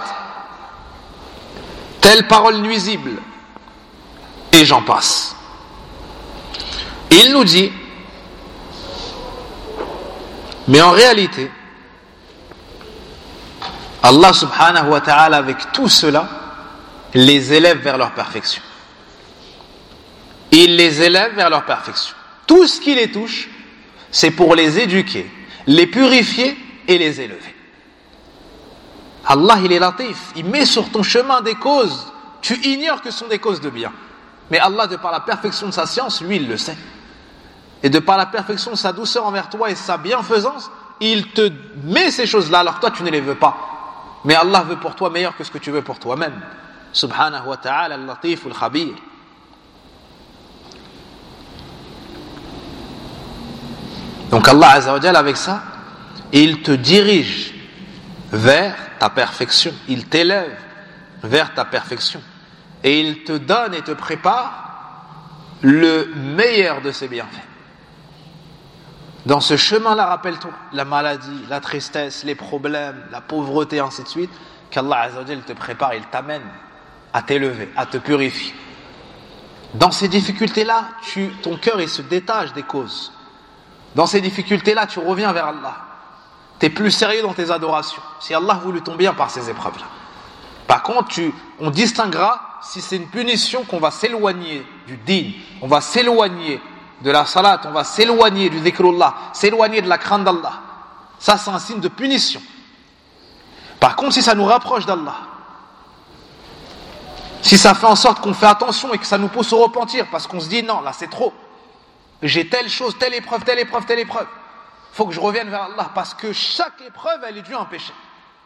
telle parole nuisible, et j'en passe. Il nous dit, mais en réalité, Allah subhanahu wa ta'ala, avec tout cela, les élève vers leur perfection. Il les élève vers leur perfection. Tout ce qui les touche, c'est pour les éduquer, les purifier et les élever. Allah, il est latif, il met sur ton chemin des causes, tu ignores que ce sont des causes de bien. Mais Allah, de par la perfection de sa science, lui, il le sait. Et de par la perfection de sa douceur envers toi et sa bienfaisance, il te met ces choses-là, alors que toi, tu ne les veux pas. Mais Allah veut pour toi meilleur que ce que tu veux pour toi-même. Subhanahu wa ta'ala, al-latif al-khabir. Donc Allah Azza wa Jalla, avec ça, il te dirige vers ta perfection. Il t'élève vers ta perfection. Et il te donne et te prépare le meilleur de ses bienfaits. Dans ce chemin-là, rappelle-toi, la maladie, la tristesse, les problèmes, la pauvreté, ainsi de suite, qu'Allah Azza wa Jal te prépare, il t'amène à t'élever, à te purifier. Dans ces difficultés-là, ton cœur il se détache des causes. Dans ces difficultés-là, tu reviens vers Allah. Tu es plus sérieux dans tes adorations. Si Allah voulut ton bien par ces épreuves-là. Par contre, on distinguera si c'est une punition qu'on va s'éloigner du din, on va s'éloigner de la salat, on va s'éloigner du dhikrullah, s'éloigner de la crainte d'Allah. Ça, c'est un signe de punition. Par contre, si ça nous rapproche d'Allah, si ça fait en sorte qu'on fait attention et que ça nous pousse au repentir, parce qu'on se dit non, là c'est trop, j'ai telle chose, telle épreuve, il faut que je revienne vers Allah, parce que chaque épreuve, elle est due à un péché.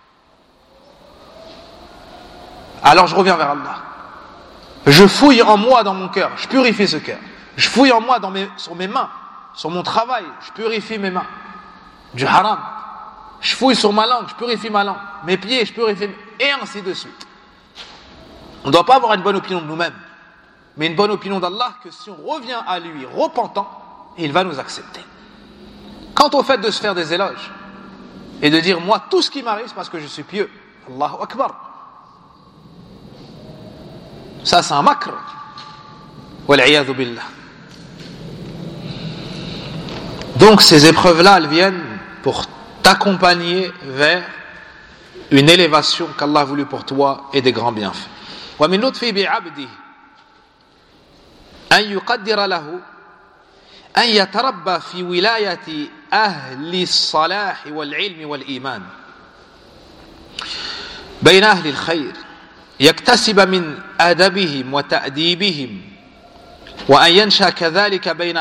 Alors je reviens vers Allah. Je fouille en moi dans mon cœur, je purifie ce cœur. Je fouille en moi sur mes mains, sur mon travail, je purifie mes mains du haram. Je fouille sur ma langue, je purifie ma langue. Mes pieds, je purifie, et ainsi de suite. On ne doit pas avoir une bonne opinion de nous-mêmes, mais une bonne opinion d'Allah, que si on revient à lui repentant, il va nous accepter. Quant au fait de se faire des éloges et de dire moi tout ce qui m'arrive c'est parce que je suis pieux, Allahu Akbar, ça c'est un makr, wal'iyadhu billah. Donc ces épreuves-là, elles viennent pour t'accompagner vers une élévation qu'Allah a voulu pour toi et des grands bienfaits. ومن لطفه بعبده أن يقدر له أن يتربى في ولاية أهل الصلاح والعلم والإيمان بين أهل الخير يكتسب من أدبهم وتأديبهم وأن ينشأ كذلك بين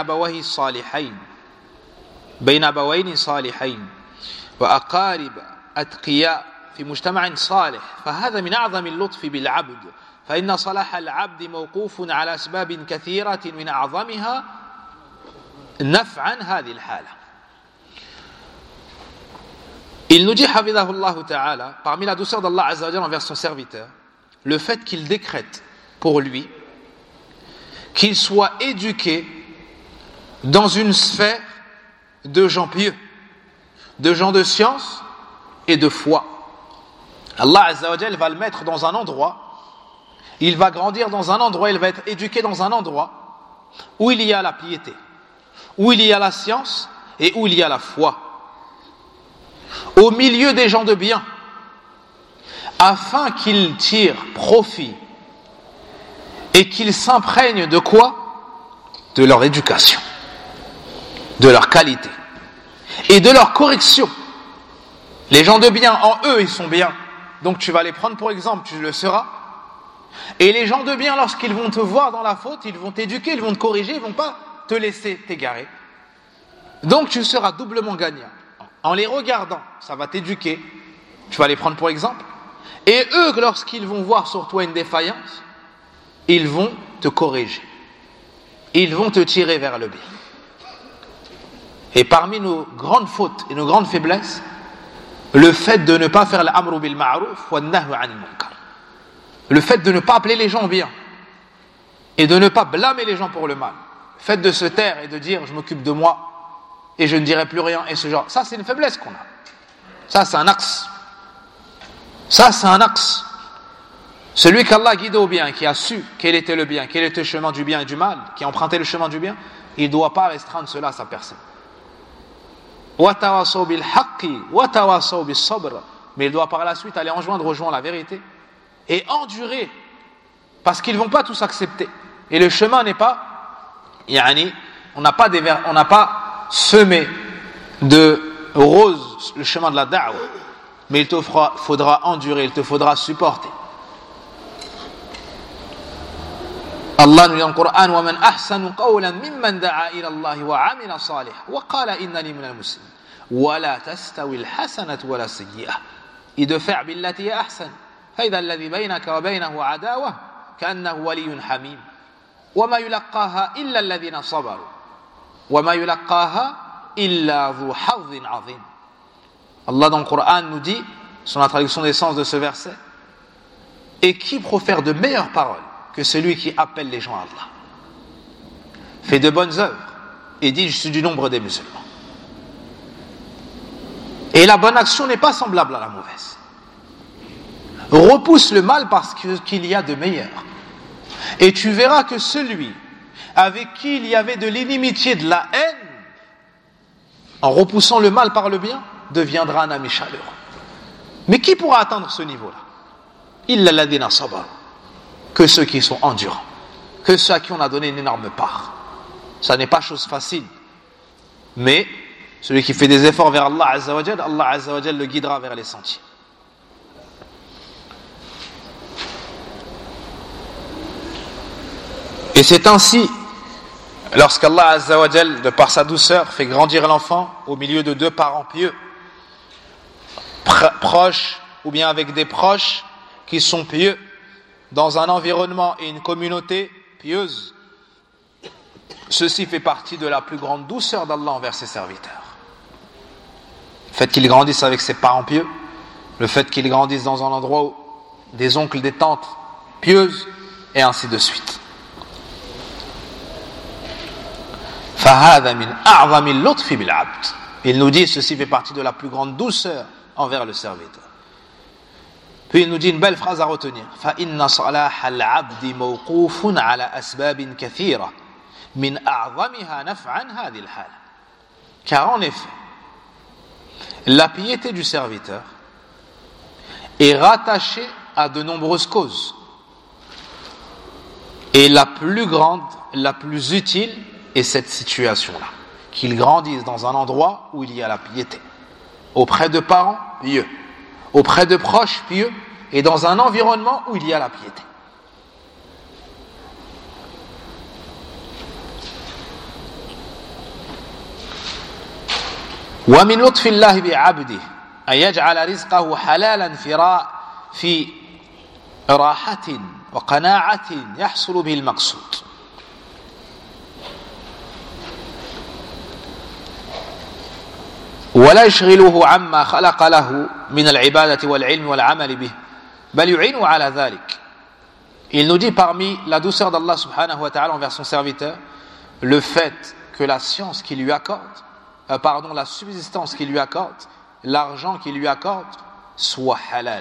أبوين صالحين وأقارب أتقياء في مجتمع صالح فهذا من أعظم اللطف بالعبد فإن صلاح العبد موقوف على أسباب كثيرة من أعظمها نفعا هذه الحالة. Il nous dit حفظه الله تعالى, parmi la douceur d'Allah Azza wa Jalla envers son serviteur, le fait qu'il décrète pour lui qu'il soit éduqué dans une sphère de gens pieux, de gens de science et de foi. Allah Azza wa Jalla va le mettre dans un endroit, il va grandir dans un endroit, il va être éduqué dans un endroit où il y a la piété, où il y a la science et où il y a la foi, au milieu des gens de bien, afin qu'ils tirent profit et qu'ils s'imprègnent de quoi? De leur éducation, de leur qualité et de leur correction. Les gens de bien, en eux, ils sont bien, donc tu vas les prendre pour exemple, tu le seras. Et les gens de bien, lorsqu'ils vont te voir dans la faute, ils vont t'éduquer, ils vont te corriger, ils ne vont pas te laisser t'égarer. Donc tu seras doublement gagnant. En les regardant, ça va t'éduquer, tu vas les prendre pour exemple. Et eux, lorsqu'ils vont voir sur toi une défaillance, ils vont te corriger. Ils vont te tirer vers le bien. Et parmi nos grandes fautes et nos grandes faiblesses, le fait de ne pas faire l'amru bil ma'ruf wa nahyu 'anil munkar. Le fait de ne pas appeler les gens bien et de ne pas blâmer les gens pour le mal. Le fait de se taire et de dire je m'occupe de moi et je ne dirai plus rien et ce genre. Ça c'est une faiblesse qu'on a. Ça c'est un axe. Ça c'est un axe. Celui qu'Allah guide au bien, qui a su quel était le bien, quel était le chemin du bien et du mal, qui a emprunté le chemin du bien, il ne doit pas restreindre cela à sa personne. Mais il doit par la suite aller rejoindre la vérité et endurer, parce qu'ils ne vont pas tous accepter. Et le chemin n'est pas, on n'a pas semé de roses le chemin de la da'wa, mais il te faudra endurer, il te faudra supporter. Allah nous dit dans le Coran وَمَنْ أَحْسَنُ قَوْلًا مِمَّنْ دَعَا إِلَى اللَّهِ وَعَمِلَ صَالِحًا وَقَالَ إِنَّنِي مِنَ الْمُسْلِمِينَ وَلَا تَسْتَوِي الْحَسَنَةُ وَلَا السَّيِّئَةُ ادفع بالتي هي أحسن فإذا الذي بينك وبينه عداوة كأنه ولي حميم وما يلقاها إلا الذين صبروا وما يلقاها إلا ذو حظ عظيم. Allah dans le Coran nous dit, sur la traduction des sens de ce verset, et qui profère de meilleures paroles que celui qui appelle les gens à Allah. fais de bonnes œuvres et dis je suis du nombre des musulmans. Et la bonne action n'est pas semblable à la mauvaise. Repousse le mal parce qu'il y a de meilleur. Et tu verras que celui avec qui il y avait de l'inimitié, de la haine, en repoussant le mal par le bien, deviendra un ami chaleureux. Mais qui pourra atteindre ce niveau-là? Illa alladhina sabaru, que ceux qui sont endurants, que ceux à qui on a donné une énorme part. Ça n'est pas chose facile. Mais celui qui fait des efforts vers Allah Azza wa Jal le guidera vers les sentiers. Et c'est ainsi, lorsqu'Allah Azza wa Jal, de par sa douceur, fait grandir l'enfant au milieu de deux parents pieux, proches ou bien avec des proches qui sont pieux, dans un environnement et une communauté pieuse, ceci fait partie de la plus grande douceur d'Allah envers ses serviteurs. Le fait qu'ils grandissent avec ses parents pieux, le fait qu'ils grandissent dans un endroit où des oncles, des tantes pieuses, et ainsi de suite. Il nous dit, ceci fait partie de la plus grande douceur envers le serviteur. Puis il nous dit une belle phrase à retenir. فَإِنَّ صَلَاحَ الْعَبْدِ مَوْقُوفٌ عَلَى أَسْبَابٍ كَثِيرَةٍ مِنْ أَعْظَمِهَا نَفْعًا هَذِهِ الْحَالَةِ. Car en effet, la piété du serviteur est rattachée à de nombreuses causes. Et la plus grande, la plus utile est cette situation-là. Qu'il grandisse dans un endroit où il y a la piété. Auprès de parents pieux, auprès de proches pieux, et dans un environnement où il y a la piété. ومن لطف الله بعبده أن يجعل رزقه حلالا في راحة وقناعة يحصل به المقصود. ولا يشغله عما خلق له من العبادة والعلم والعمل به بل يعين على ذلك. Il nous dit parmi la douceur d'Allah subhanahu wa ta'ala envers son serviteur, le fait que la science qu'il lui accorde, la subsistance qu'il lui accorde, l'argent qu'il lui accorde, soit halal.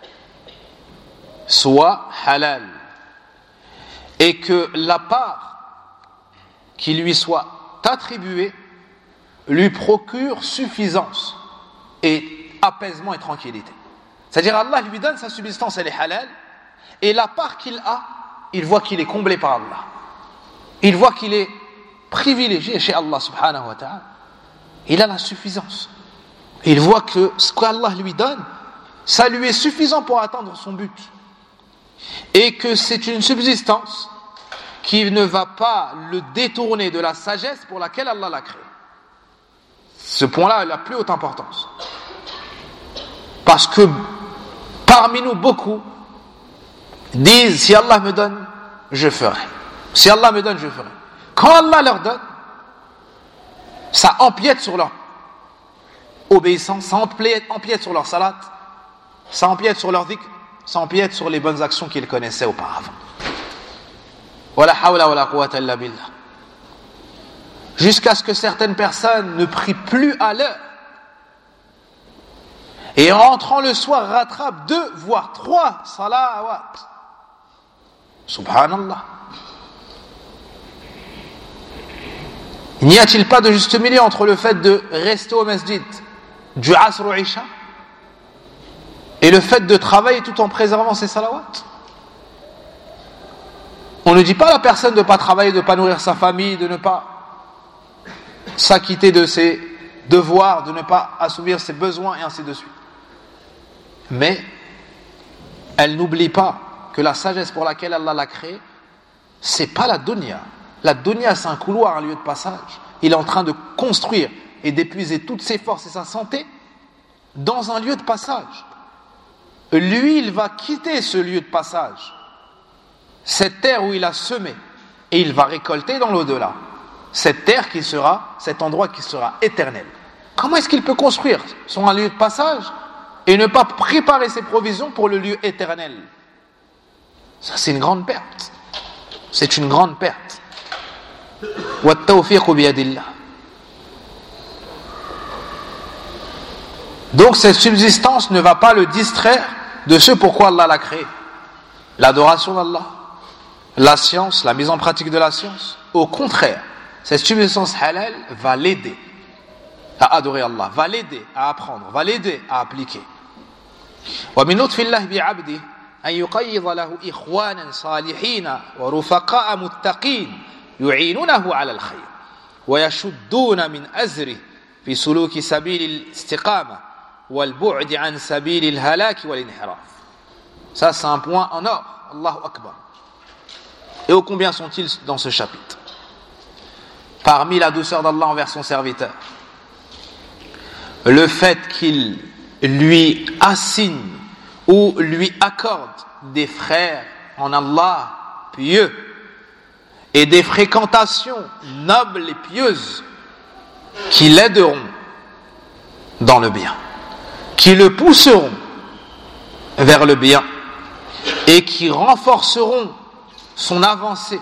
Soit halal. Et que la part qui lui soit attribuée lui procure suffisance et apaisement et tranquillité. C'est-à-dire Allah lui donne sa subsistance, elle est halal, et la part qu'il a, il voit qu'il est comblé par Allah. Il voit qu'il est privilégié chez Allah subhanahu wa ta'ala. Il a la suffisance. Il voit que ce qu'Allah lui donne, ça lui est suffisant pour atteindre son but. Et que c'est une subsistance qui ne va pas le détourner de la sagesse pour laquelle Allah l'a créé. Ce point-là a la plus haute importance. Parce que parmi nous, beaucoup disent, si Allah me donne, je ferai. Si Allah me donne, je ferai. Quand Allah leur donne, ça empiète sur leur obéissance, ça empiète sur leur salat, ça empiète sur leur dhikr, ça empiète sur les bonnes actions qu'ils connaissaient auparavant. Wala hawla wala quwwata illa billah. Jusqu'à ce que certaines personnes ne prient plus à l'heure et en rentrant le soir rattrapent 2 voire 3 salawat. Subhanallah. N'y a-t-il pas de juste milieu entre le fait de rester au masjid du Asr ou Isha et le fait de travailler tout en préservant ses salawats? On ne dit pas à la personne de ne pas travailler, de ne pas nourrir sa famille, de ne pas s'acquitter de ses devoirs, de ne pas assouvir ses besoins et ainsi de suite. Mais elle n'oublie pas que la sagesse pour laquelle Allah l'a créée, c'est pas la dunya. La dunya, c'est un couloir, un lieu de passage. Il est en train de construire et d'épuiser toutes ses forces et sa santé dans un lieu de passage. Lui, il va quitter ce lieu de passage, cette terre où il a semé, et il va récolter dans l'au-delà. Cette terre qui sera, cet endroit qui sera éternel. Comment est-ce qu'il peut construire sur un lieu de passage et ne pas préparer ses provisions pour le lieu éternel? Ça, c'est une grande perte. C'est une grande perte. والتوفيق بيد الله. Donc cette subsistance ne va pas le distraire de ce pourquoi Allah l'a créé. L'adoration d'Allah, la science, la mise en pratique de la science. Au contraire, cette subsistance halal va l'aider à adorer Allah, va l'aider à apprendre, va l'aider à appliquer. ومن لطف الله بعبده أن يقيض له إخوانا صالحين ورفقاء متقين يعينونه على الخير ويشدون من أزره في سلوك سبيل الاستقامة والبعد عن سبيل الهلاك والانحراف. Ça c'est un point en or. Allahu Akbar. Et ô combien sont-ils dans ce chapitre? Parmi la douceur d'Allah envers son serviteur, le fait qu'il lui assigne ou lui accorde des frères en Allah pieux et des fréquentations nobles et pieuses qui l'aideront dans le bien, qui le pousseront vers le bien et qui renforceront son avancée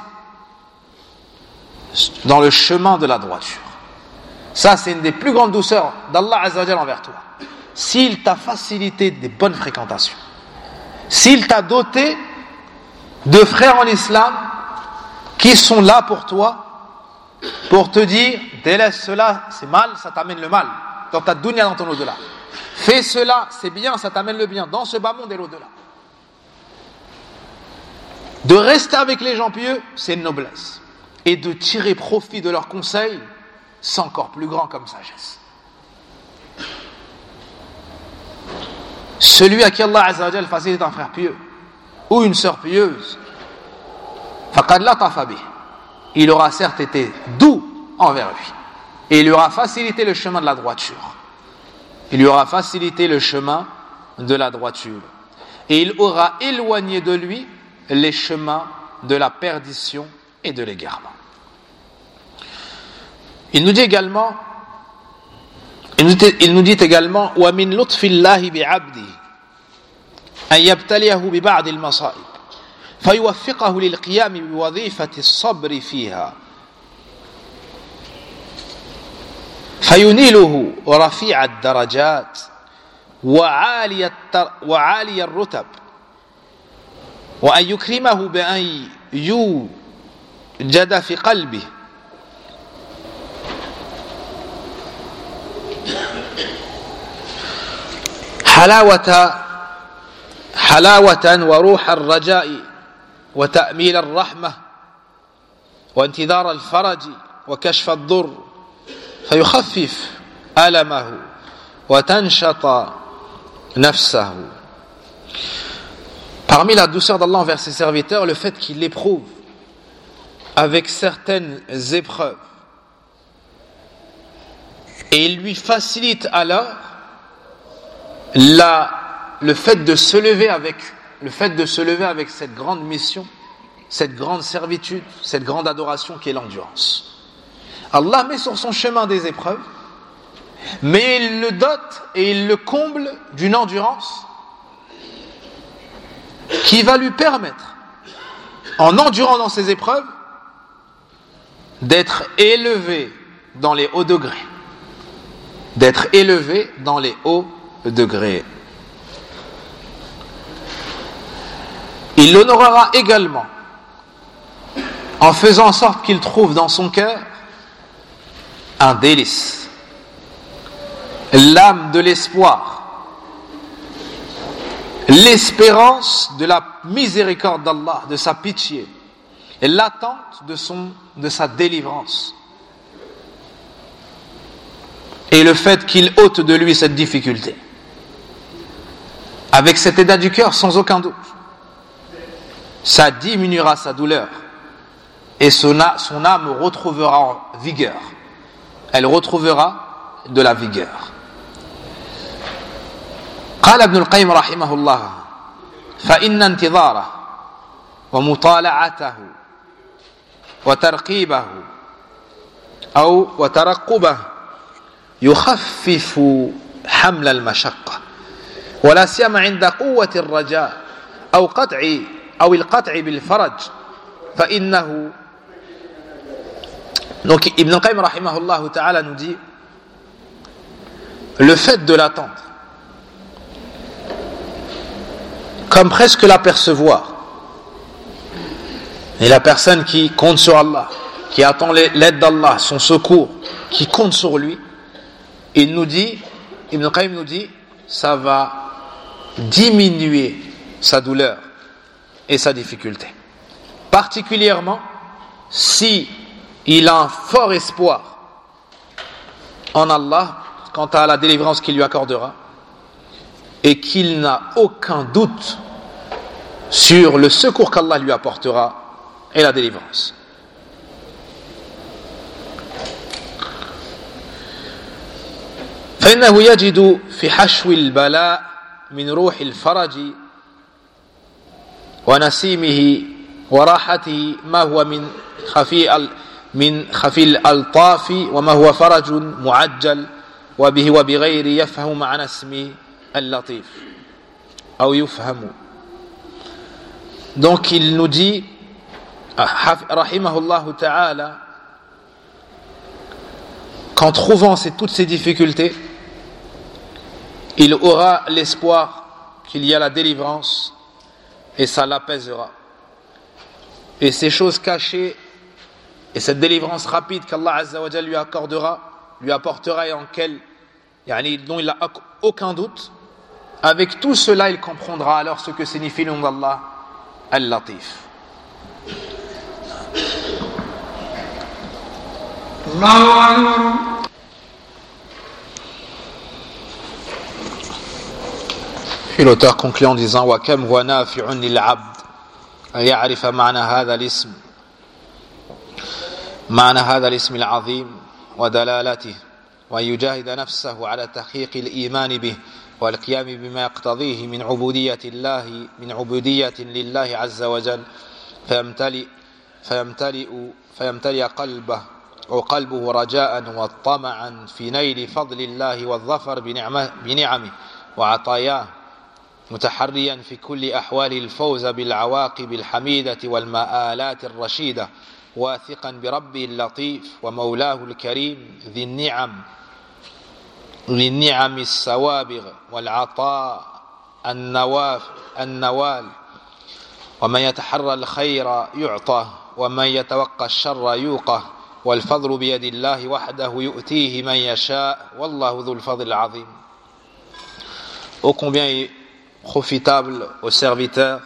dans le chemin de la droiture. Ça, c'est une des plus grandes douceurs d'Allah Azza wa Jalla envers toi. S'il t'a facilité des bonnes fréquentations, s'il t'a doté de frères en islam qui sont là pour toi, pour te dire, délaisse cela, c'est mal, ça t'amène le mal, dans ta dunya, dans ton au-delà. Fais cela, c'est bien, ça t'amène le bien, dans ce bas monde et l'au-delà. De rester avec les gens pieux, c'est une noblesse. Et de tirer profit de leurs conseils, c'est encore plus grand comme sagesse. Celui à qui Allah Azza wa Jalla facilite un frère pieux ou une sœur pieuse, faqad latafa bih, il aura certes été doux envers lui et il lui aura facilité le chemin de la droiture. Il lui aura facilité le chemin de la droiture et il aura éloigné de lui les chemins de la perdition et de l'égarement. Il nous dit également وَمِنْ لُطْفِ اللَّهِ بِعَبْدِهِ أَنْ يَبْتَلِيَهُ بِبَعْضِ الْمَصَائِبِ فيوفقه للقيام بوظيفة الصبر فيها فينيله رفيع الدرجات وعالي الرتب وأن يكرمه بأن يوجد في قلبه حلاوة وروح الرجاء وتأميل الرحمة وانتظار الفرج وكشف الضر فيخفف ألمه وتنشط نفسه. Parmi la douceur d'Allah envers ses serviteurs, le fait qu'il l'éprouve avec certaines épreuves et il lui facilite alors le fait de se lever avec cette grande mission, cette grande servitude, cette grande adoration qui est l'endurance. Allah met sur son chemin des épreuves, mais il le dote et il le comble d'une endurance qui va lui permettre, en endurant dans ces épreuves, d'être élevé dans les hauts degrés. D'être élevé dans les hauts degrés. Il l'honorera également en faisant en sorte qu'il trouve dans son cœur un délice, l'âme de l'espoir, l'espérance de la miséricorde d'Allah, de sa pitié, et l'attente de sa délivrance. Et le fait qu'il ôte de lui cette difficulté, avec cet état du cœur, sans aucun doute, ça diminuera sa douleur et son âme retrouvera en vigueur. Elle retrouvera de la vigueur. قال ابن القيم رحمه الله فإن انتظاره ومطالعته وترقيبه أو وترقبه يخفف حمل المشقة ولا سيما عند قوة الرجاء أو القطع بالفرج فإنه Donc Ibn al-Qayyim rahimahullah ta'ala nous dit le fait de l'attendre comme presque l'apercevoir, et la personne qui compte sur Allah, qui attend l'aide d'Allah, son secours, qui compte sur lui, il nous dit, Ibn al-Qayyim nous dit, ça va diminuer sa douleur et sa difficulté, particulièrement si il a un fort espoir en Allah quant à la délivrance qu'il lui accordera et qu'il n'a aucun doute sur le secours qu'Allah lui apportera et la délivrance. فإنه يجد في حشو البلاء من روح الفرج ونسيمه وراحته ما هو من خفي الألطاف وما هو فرج معجل وبه وبغير يفهم معنى اسم اللطيف أو يفهم. Donc il nous dit rahimahullah ta'ala qu'en trouvant toutes ces difficultés, il aura l'espoir qu'il y a la délivrance et ça l'apaisera. Et ces choses cachées et cette délivrance rapide qu'Allah Azza wa Jal lui accordera, lui apportera et dont il n'a aucun doute, avec tout cela il comprendra alors ce que signifie le nom d'Allah Al-Latif. Puis l'auteur conclut en disant وَكَمْ هُوَ نَافِعٌ لِلْعَبْدِ أن يعرف معنى هذا الاسم العظيم ودلالته وأن يجاهد نفسه على تحقيق الإيمان به والقيام بما يقتضيه من عبودية لله عز وجل فيمتلئ قلبه رجاء وطمعا في نيل فضل الله والظفر بنعمه وعطاياه متحريا في كل أحوال الفوز بالعواقب الحميدة والمآلات الرشيدة واثقا بربه اللطيف ومولاه الكريم ذي النعم السوابغ والعطاء النوال ومن يتحرى الخير يعطى ومن يتوقى الشر يوقى والفضل بيد الله وحده يؤتيه من يشاء والله ذو الفضل العظيم. Ô combien est profitable aux serviteurs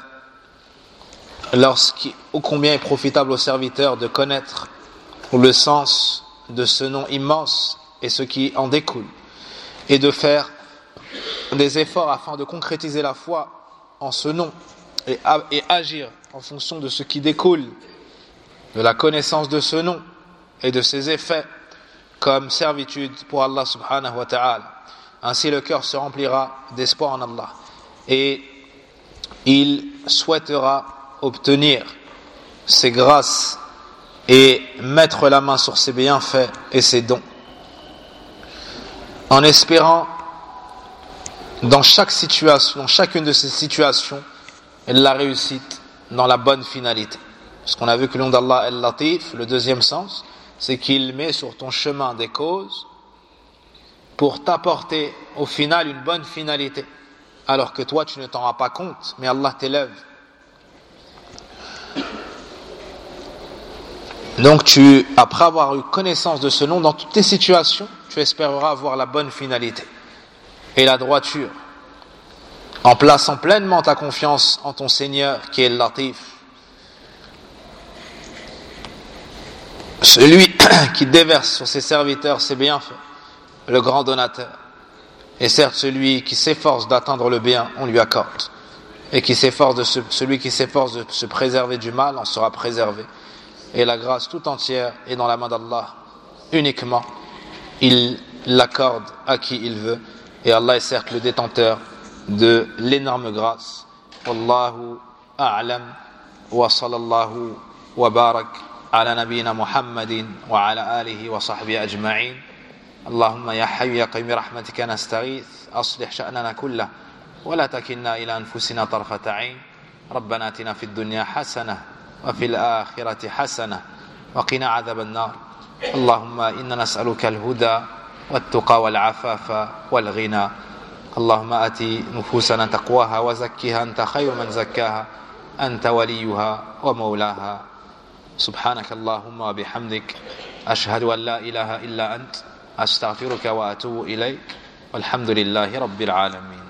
de connaître le sens de ce nom immense et ce qui en découle, et de faire des efforts afin de concrétiser la foi en ce nom et agir en fonction de ce qui découle de la connaissance de ce nom et de ses effets comme servitude pour Allah subhanahu wa ta'ala. Ainsi le cœur se remplira d'espoir en Allah et il souhaitera obtenir ses grâces et mettre la main sur ses bienfaits et ses dons, en espérant dans chacune de ces situations la réussite dans la bonne finalité. Parce qu'on a vu que le nom d'Allah Al-Latif, le deuxième sens, c'est qu'il met sur ton chemin des causes pour t'apporter au final une bonne finalité, alors que toi tu ne t'en rends pas compte, mais Allah t'élève. Donc après avoir eu connaissance de ce nom, dans toutes tes situations, tu espéreras avoir la bonne finalité et la droiture, en plaçant pleinement ta confiance en ton Seigneur qui est le Latif, celui qui déverse sur ses serviteurs ses bienfaits, le grand donateur. Et certes, celui qui s'efforce d'atteindre le bien, on lui accorde. Et celui qui s'efforce de se préserver du mal, en sera préservé. Et la grâce tout entière est dans la main d'Allah. Uniquement, il l'accorde à qui il veut. Et Allah est certes le détenteur de l'énorme grâce. Wallahu a'lam wa sallallahu wa barak ala nabiyyina Muhammadin wa ala alihi wa sahbihi ajma'in. اللهم يا حي يا قيوم برحمتك نستغيث أصلح شأننا كله ولا تكلنا إلى أنفسنا طرفة عين ربنا آتنا في الدنيا حسنة وفي الآخرة حسنة وقنا عذاب النار اللهم إنا نسألك الهدى والتقى والعفاف والغنى. اللهم آت نفوسنا تقواها وزكها أنت خير من زكاها أنت وليها ومولاها. سبحانك اللهم وبحمدك أشهد أن لا إله إلا أنت أستغفرك وأتوب إليك والحمد لله رب العالمين.